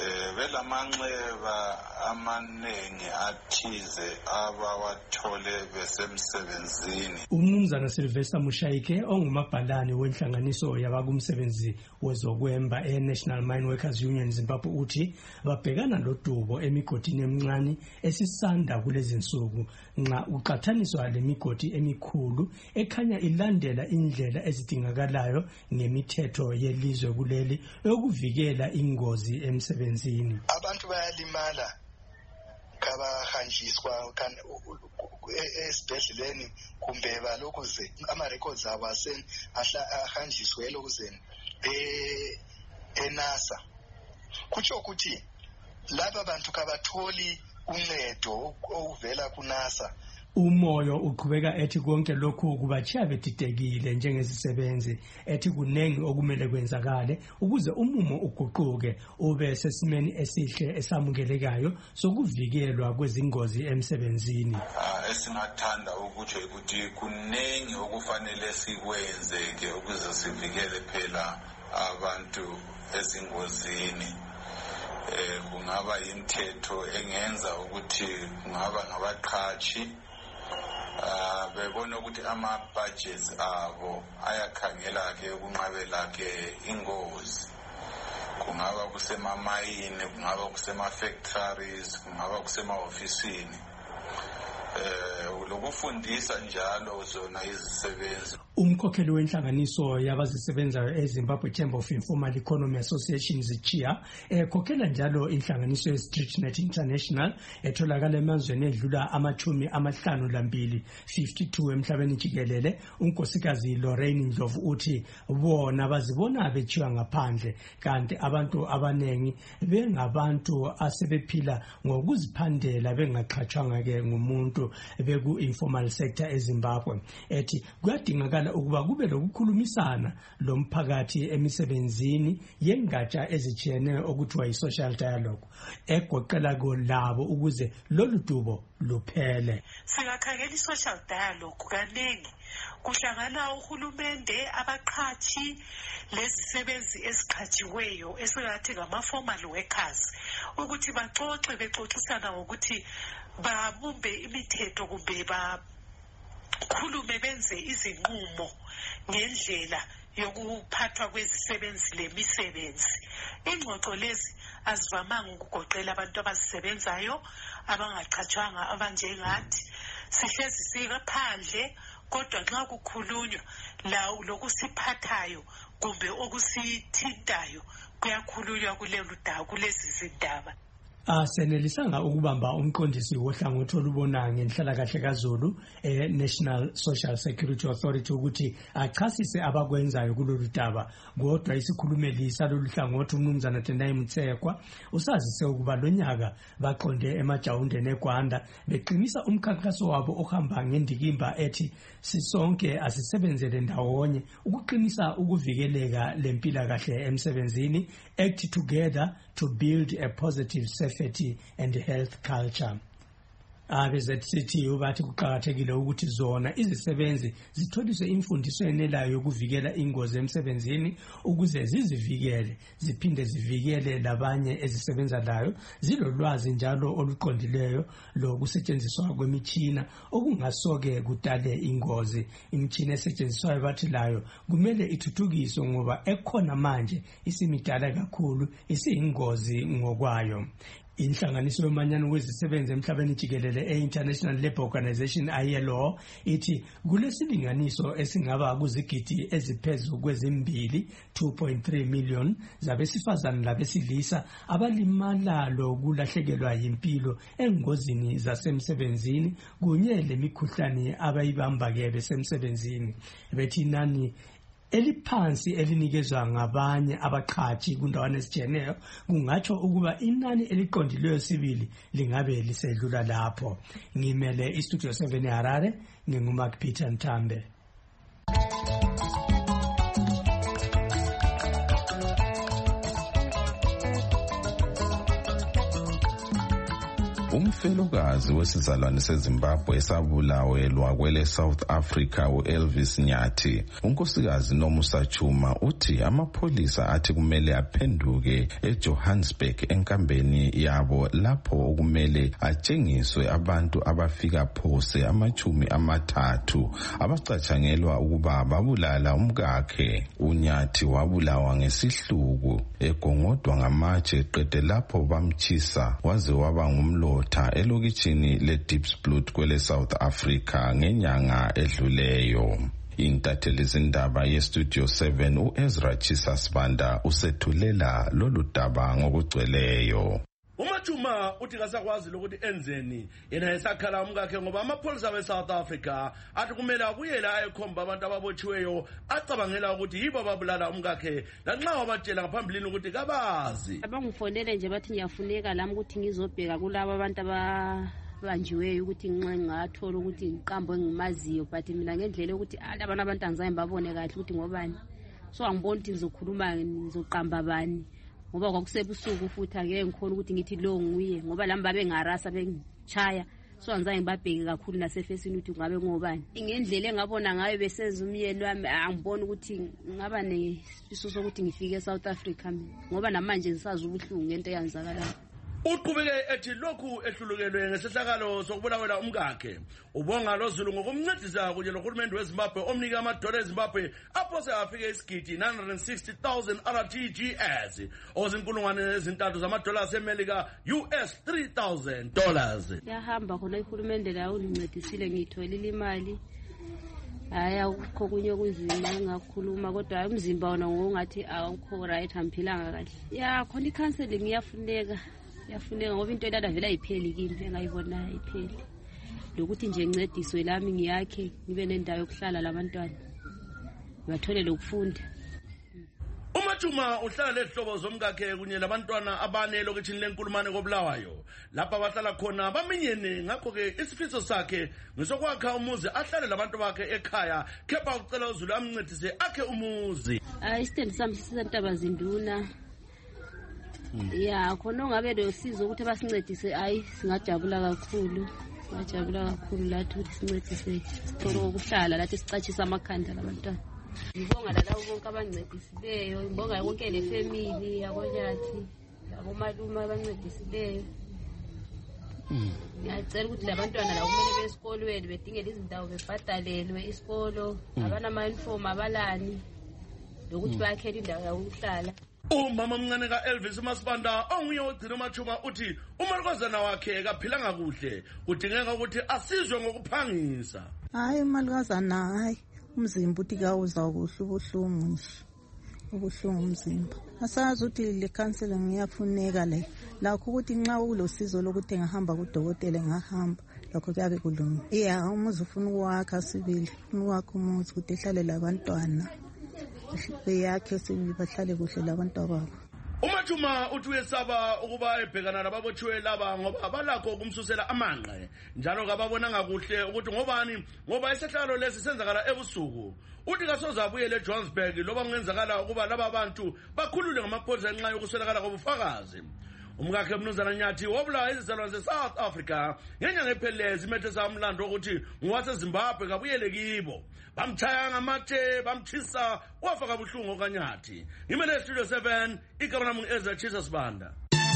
belamanxeba amaningi athize abawathole besemsebenzini. Umnumzana Sylvester Mushayike ongumabhalane wenhlanganiso yabakumsebenzi wezokwemba e-National Mine Workers Union Zimbabwe uthi babhekana lodubo emigodini emincane esisanda kulezi nsuku nxa uqathaniswa lemigodi emikhulu ekhanya ilandela indlela ezidingakalayo ngemithetho yelizwe kuleli yokuvikela ingozi emsebenzini. Abantu bayalimala kabahanjiswa esibhedleleni kumbe balokuze ama-records abo ahanjiswe elokuzeni e-NASA. Kutsho ukuthi laba bantu kabatholi uncedo ovela ku-NASA. Umoyo uqhubeka ethi konke lokhu kubachiya bedidekile njengezisebenzi, ethi kunengi okumele kwenzakale ukuze umumo uguquke ube sesimeni esihle esamukelekayo sokuvikelwa kwezingozi emsebenzini. Esingathanda ukuthi ukuthi kunengi okufanele sikwenzeke ukuze sivikele phela abantu ezingozini. Kungaba imithetho engenza ukuthi kungaba ngabaqhashi uh, bebona ukuthi ama-budgets abo ayakhangela ke ukunqabela ke ingozi. Kungaba kusemamayini, kungaba kusema-factories, kungaba kusema-ofisini. Eh lokufundisa njalo zona izisebenzi. Umkhokheli wenhlanganiso yabazisebenzayo eZimbabwe Chamber of Informal Economy Association ZICHIA ekhokhela njalo inhlanganiso yeStreetNet International etholakala emazweni edlula amachumi amahlanu lambili fifty-two emhlabeni jikelele. Unkosikazi Lorraine Ndlovu uthi bona bazibona bechiwa ngaphandle kanti abantu abanengi bengabantu asebephila ngokuziphandela bengaqhatshwanga ke ngumuntu beku informal sector eZimbabwe. Ethi kuyadingakala ukuba kube lokukhulumisana lomphakathi emisebenzini yengatsha ezijiyeneyo okuthiwa yi-social dialogue egoqela labo ukuze lolu dubo luphele. Singakhangela i-social dialogue kaningi kuhlangana uhulumende, abaqhathi, lezisebenzi eziqhatshiweyo esingathi ngama-formal workers ukuthi baxoxe bexoxisana ngokuthi babumbe imithetho kumbe ba khulume benze izinqumo ngendlela yokuphathwa kwezisebenzi lemisebenzi. Ingxoxo lezi azivamanga ukugoqela abantu abazisebenzayo abangaqhatshwanga abanjengathi. Sihlezi singaphandle kodwa nxa kukhulunywa la lokusiphathayo kumbe okusithintayo kuyakhulunywa kulelo dawo kulezi zindaba. Asenelisanga ukubamba umqondisi wohlangothi olubona ngenhlalakahle kaZulu eh National Social Security Authority ukuthi achasise abakwenzayo kulolu daba. Kodwa isikhulumeli salolu hlangothi uMnumzana Tendai Mtsekwa usazise ukuba lonyaka baqonde emajawunde neGwanda beqinisa umkhankaso wabo ohamba ngendikimba ethi sisonke asisebenzele ndawonye ukuqinisa ukuvikeleka lempila kahle emsebenzini, act together to build a positive safety and health culture. Abe-Z-C-T bathi kuqakathekile ukuthi zona izisebenzi zitholiswe imfundiso enelayo yokuvikela ingozi emsebenzini ukuze zizivikele ziphinde zivikele labanye ezisebenza layo, zilolwazi njalo oluqondileyo lokusetshenziswa kwemitshina okungasoke kudale ingozi. Imitshina esetshenziswayo bathi layo kumele ithuthukiswe ngoba ekhona manje isimidala kakhulu, isiyingozi ngokwayo. Inhlanganiso yomanyano wezisebenzi emhlabeni jikelele e-International Labour Organization I L O ithi kulesilinganiso esingaba kuzigidi eziphezulu kwezimbili two point three million zabesifazana labesilisa abalimala lokulahlekelwa yimpilo engozini zasemsebenzini kunye lemikhuhlane abayibamba ke besemsebenzini. Bethi nani eliphansi elinikezwa ngabanye abaqhathi kundawana ezijeneyo kungatsho ukuba inani eliqondileyo sibili lingabe lisedlula lapho. Ngimele iStudio seven eHarare, nginguMark Peter Ntambe. Umfelokazi wesizalwane seZimbabwe esabulawelwa kwele South Africa uElvis Nyathi, unkosikazi Nomusa Chuma uthi amapholisa athi kumele aphenduke eJohannesburg enkambeni yabo lapho okumele atshengiswe abantu abafika phose amachumi amathathu abacatshangelwa ukuba babulala umkakhe. uNyathi wabulawa ngesihluku egongodwa ngamatshe qede lapho bamchisa waze waba ngumlo elokitshini leDiepsbloods kwele South Africa ngenyanga edluleyo. Intatheli zindaba yeStudio seven uEzra Chisasbanda usethulela lolu daba ngokugcweleyo. uMachuma uthi kasakwazi lokuthi enzeni yena esakhala umkakhe ngoba amapholisa weSouth Africa athi kumele abuyele ayekhomba abantu ababotshiweyo acabangela ukuthi yibo ababulala umkakhe lanxa wabatshela ngaphambilini ukuthi kabazi. Abangifonele nje bathi ngiyafuneka lami ukuthi ngizobheka kulabo abantu abanjiweyo ukuthi nxa ngathola ukuthi ngiqambo engimaziyo, but mina ngendlela ukuthi abantu abantu angizange babone kahle ukuthi ngobani, so angiboni ukuthi ngizokhuluma ngizoqamba bani ngoba kwakusebusuku futhi ake ngikhona ukuthi ngithi lo nguye ngoba lami babe ngarasa bengichaya, so angizange babheke kakhulu nasefesini ukuthi ngabe ngobani. Ngendlela engabona ngayo besenza umyeni wami angiboni ukuthi ngaba nesifiso sokuthi ngifike eSouth Africa ngoba namanje ngisazi ubuhlungu ngento eyenzakalayo. Uqhubeke ethi lokhu ehlulukelwe ngesehlakalo sokubulawela umkakhe. Ubonga loZulu ngokumncedisa kunye nohulumende weZimbabwe omnika amadola eZimbabwe aphose afike isigidi nine hundred sixty thousand R T G S ozinkulungwane ezintathu zamadola aseMelika U S three thousand dollars. Yahamba khona ihulumende la ungincedisile ngitholile imali. Haya ukho kunye kunzima ngakhuluma kodwa umzimba wona ngongathi awukho right amphilanga kahle. Ya khona icounseling iyafuneka. Yafuneka ngoba into edada vela ayipheli kimi engayibona ayipheli. Lokuthi nje ngincediswe lami ngiyakhe ngibe nendawo yokuhlala labantwana. Bathole lokufunda. Umajuma uhlala lehlobo zomkakhe kunye nabantwana abane lokishini lenkulumane koBulawayo. Lapha bahlala khona baminyene ngakho ke isifiso sakhe ngisokwakha umuzi ahlale labantu bakhe ekhaya kepha ucela uZulu amncedise akhe umuzi. Ah istand sami sisentaba zinduna. Ya khona ngabe losizo ukuthi basincedise ayi singajabula kakhulu. Singajabula kakhulu lathi ukuthi sincedise sicela ukuhlala lathi sicachisa amakhanda labantwana. Ngibonga lalawo bonke abancedisileyo, ngibonga yonke le family yakonyathi, abomalume abancedisileyo. Ngiyacela ukuthi labantwana la kumele besikolweni bedingele izindawo bebhadalelwe isikolo, abana ama uniform abalani, lokuthi bayakhela indawo yokuhlala. Umama mncane ka Elvis Masibanda onguye ogcina uMachuma uthi umalukazana wakhe kaphilanga kuhle, kudingeka ukuthi asizwe ngokuphangisa. Hayi umalukazana hayi umzimba uthi kawuza kuhle ubuhlungu nje. Ubuhlungu umzimba. Asazi ukuthi le counseling iyafuneka le. Lakho ukuthi nxa ulosizo lokuthi ngahamba kudokotela ngahamba. Lokho kuyabe kulungile. Yeah, umuzi ufuna ukwakha sibili. Ufuna ukwakha umuzi ukuthi ehlale labantwana. Beyakhe sibili bahlale kuhle labantu babo. Umachuma uthi uyesaba ukuba ebhekana nababotshiwe laba ngoba abalakho ukumsusela amanqe njalo kababona ngakuhle ukuthi ngobani ngoba isehlalo lesi senzakala ebusuku. Uthi kasoza abuyele eJohannesburg loba kungenzakala ukuba laba bantu bakhulule ngamapholisa ngenxa yokuswelakala kobufakazi. Umkakhe Mnumzana Nyathi wobulawa izizalwane ze-South Africa ngenyanga ephelele imethe samlando ukuthi ngowaseZimbabwe kabuyele kibo. Bamchaya ngamatshe bamthisa wafa kabuhlungu kaNyathi. Imele Studio seven igabana mu Ezra Chisa Sibanda.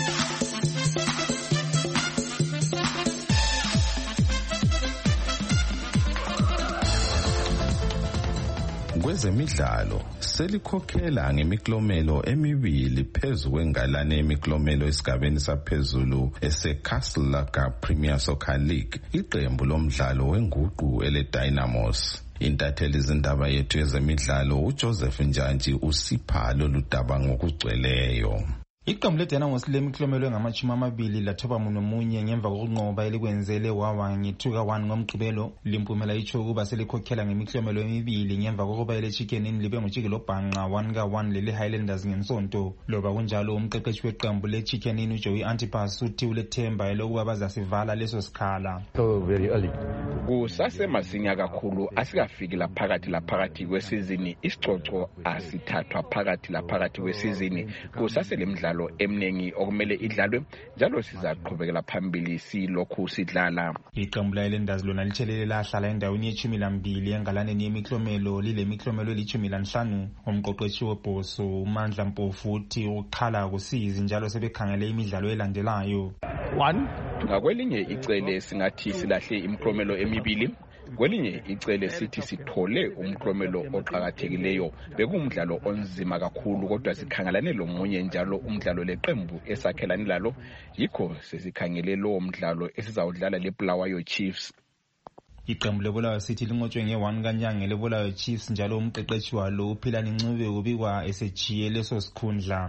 Kwezemidlalo selikhokhela ngemiklomelo emibili phezu kwengalane yemiklomelo esigabeni saphezulu ese-Castle Laka Premier Soccer League, iqembu lomdlalo wenguqu ele-Dynamos. Intatheli izindaba yethu yezemidlalo uJoseph Njantshi usipha lolu daba ngokugcweleyo. Iqembu leDynamos lemiklomelo engamachumi amabili lathoba nomunye ngemva kokunqoba elikwenzele wawa nge-two ka one ngomgqibelo. Limpumela itsho ukuba selikhokhela ngemiklomelo emibili ngemva kokuba ele-Chicken Inn libe ngujikelo bhanqa one ka one leli Highlanders ngensonto. Loba kunjalo umqeqeshi weqembu le-Chicken Inn uJoey Antipas uthi ulethemba elokuba bazasivala leso sikhala. So very early. Kusasemasinya kakhulu asikafiki laphakathi laphakathi kwesizini, isicoco asithathwa phakathi laphakathi kwesizini. Kusasele mdlalo emnengi okumele idlalwe njalo sizaqhubekela phambili silokhu sidlala. Iqembu le-Highlanders lona lithelele lahlala endaweni yechumi lambili engalaneni yemiklomelo lile miklomelo elichumi lanhlanu. Umqoqeshi webhoso uMandla Mpofu uthi ukhala kusizi njalo sebekhangele imidlalo elandelayo. One ngakwelinye icele singathi silahle imiklomelo emibili, kwelinye icele sithi sithole umklomelo oqhakathekileyo. Bekumdlalo onzima kakhulu kodwa sikhangelane lomunye njalo umdlalo leqembu esakhelane lalo, yikho sesikhangele lo mdlalo esizawudlala leBulawayo Chiefs. Iqembu leBulawayo City linqotshwe nge-one kanyanga leBulawayo Chiefs njalo umqeqeshi walo uPhilani Ncube ubikwa esejiye leso sikhundla.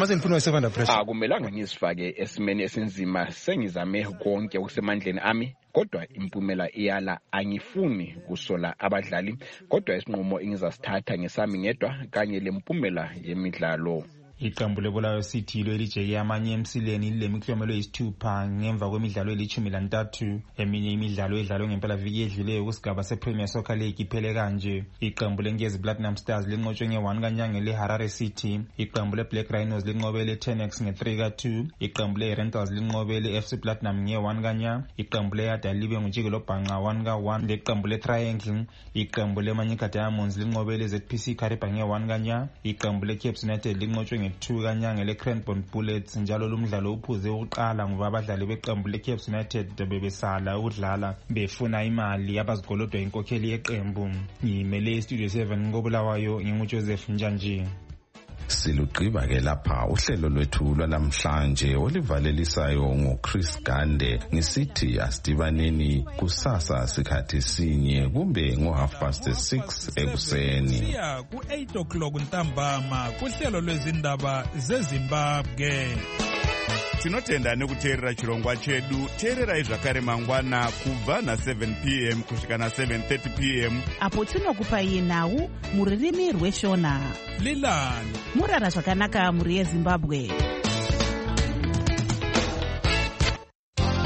Akumelanga ngizifake esimeni esinzima, sengizame konke okusemandleni ami kodwa impumela iyala. Angifuni kusola abadlali kodwa isinqumo engizasithatha ngesami ngedwa kanye lempumela yemidlalo. Iqembu leBulawayo City loelijeke amanye emsileni lemiklomelo eyisithupha ngemva kwemidlalo elichumi lantathu. Eminye imidlalo edlalwe ngempelaviki edluleyo kusigaba sePremier Soccer League iphele kanje. Iqembu leNkezi Platinum Stars linqotshwe nge-one kanyanga leHarare City. Iqembu leBlack Rhinos linqobe leTenex nge-three ka two. Iqembu leRentals linqobe leF C Platinum nge-one kanya. Iqembu leYada libe ngujikelo bhanqa one ka one. Leqembu leTriangle. Iqembu leManyika Diamonds linqobe leZ P C Kariba nge-one kanya. Iqembu leCapes United linqotshwe nge-two kanyanga le-Cranbourne Bullets, njalo lumdlalo uphuze ukuqala ngoba abadlali beqembu le-Cape United bebesala ukudlala befuna imali abazigolodwa inkokheli yeqembu. Ngimele iStudio seven ngobulawayo nginguJoseph Njanji. Silugqiba ke lapha uhlelo lwethu lwalamhlanje olivalelisayo ngoChris Gande ngisithi asidibaneni kusasa sikhathi sinye kumbe ngo-half past six ekuseni. Siya ku-eight o'clock ntambama kuhlelo lwezindaba zeZimbabwe. Tinotenda nekuteerera chirongwa chedu. Teererai zvakare mangwana kubva na seven p m kusvika na seven thirty p m apo tinokupai nhau muririmi rweshona. Lilani murara zvakanaka muri yeZimbabwe.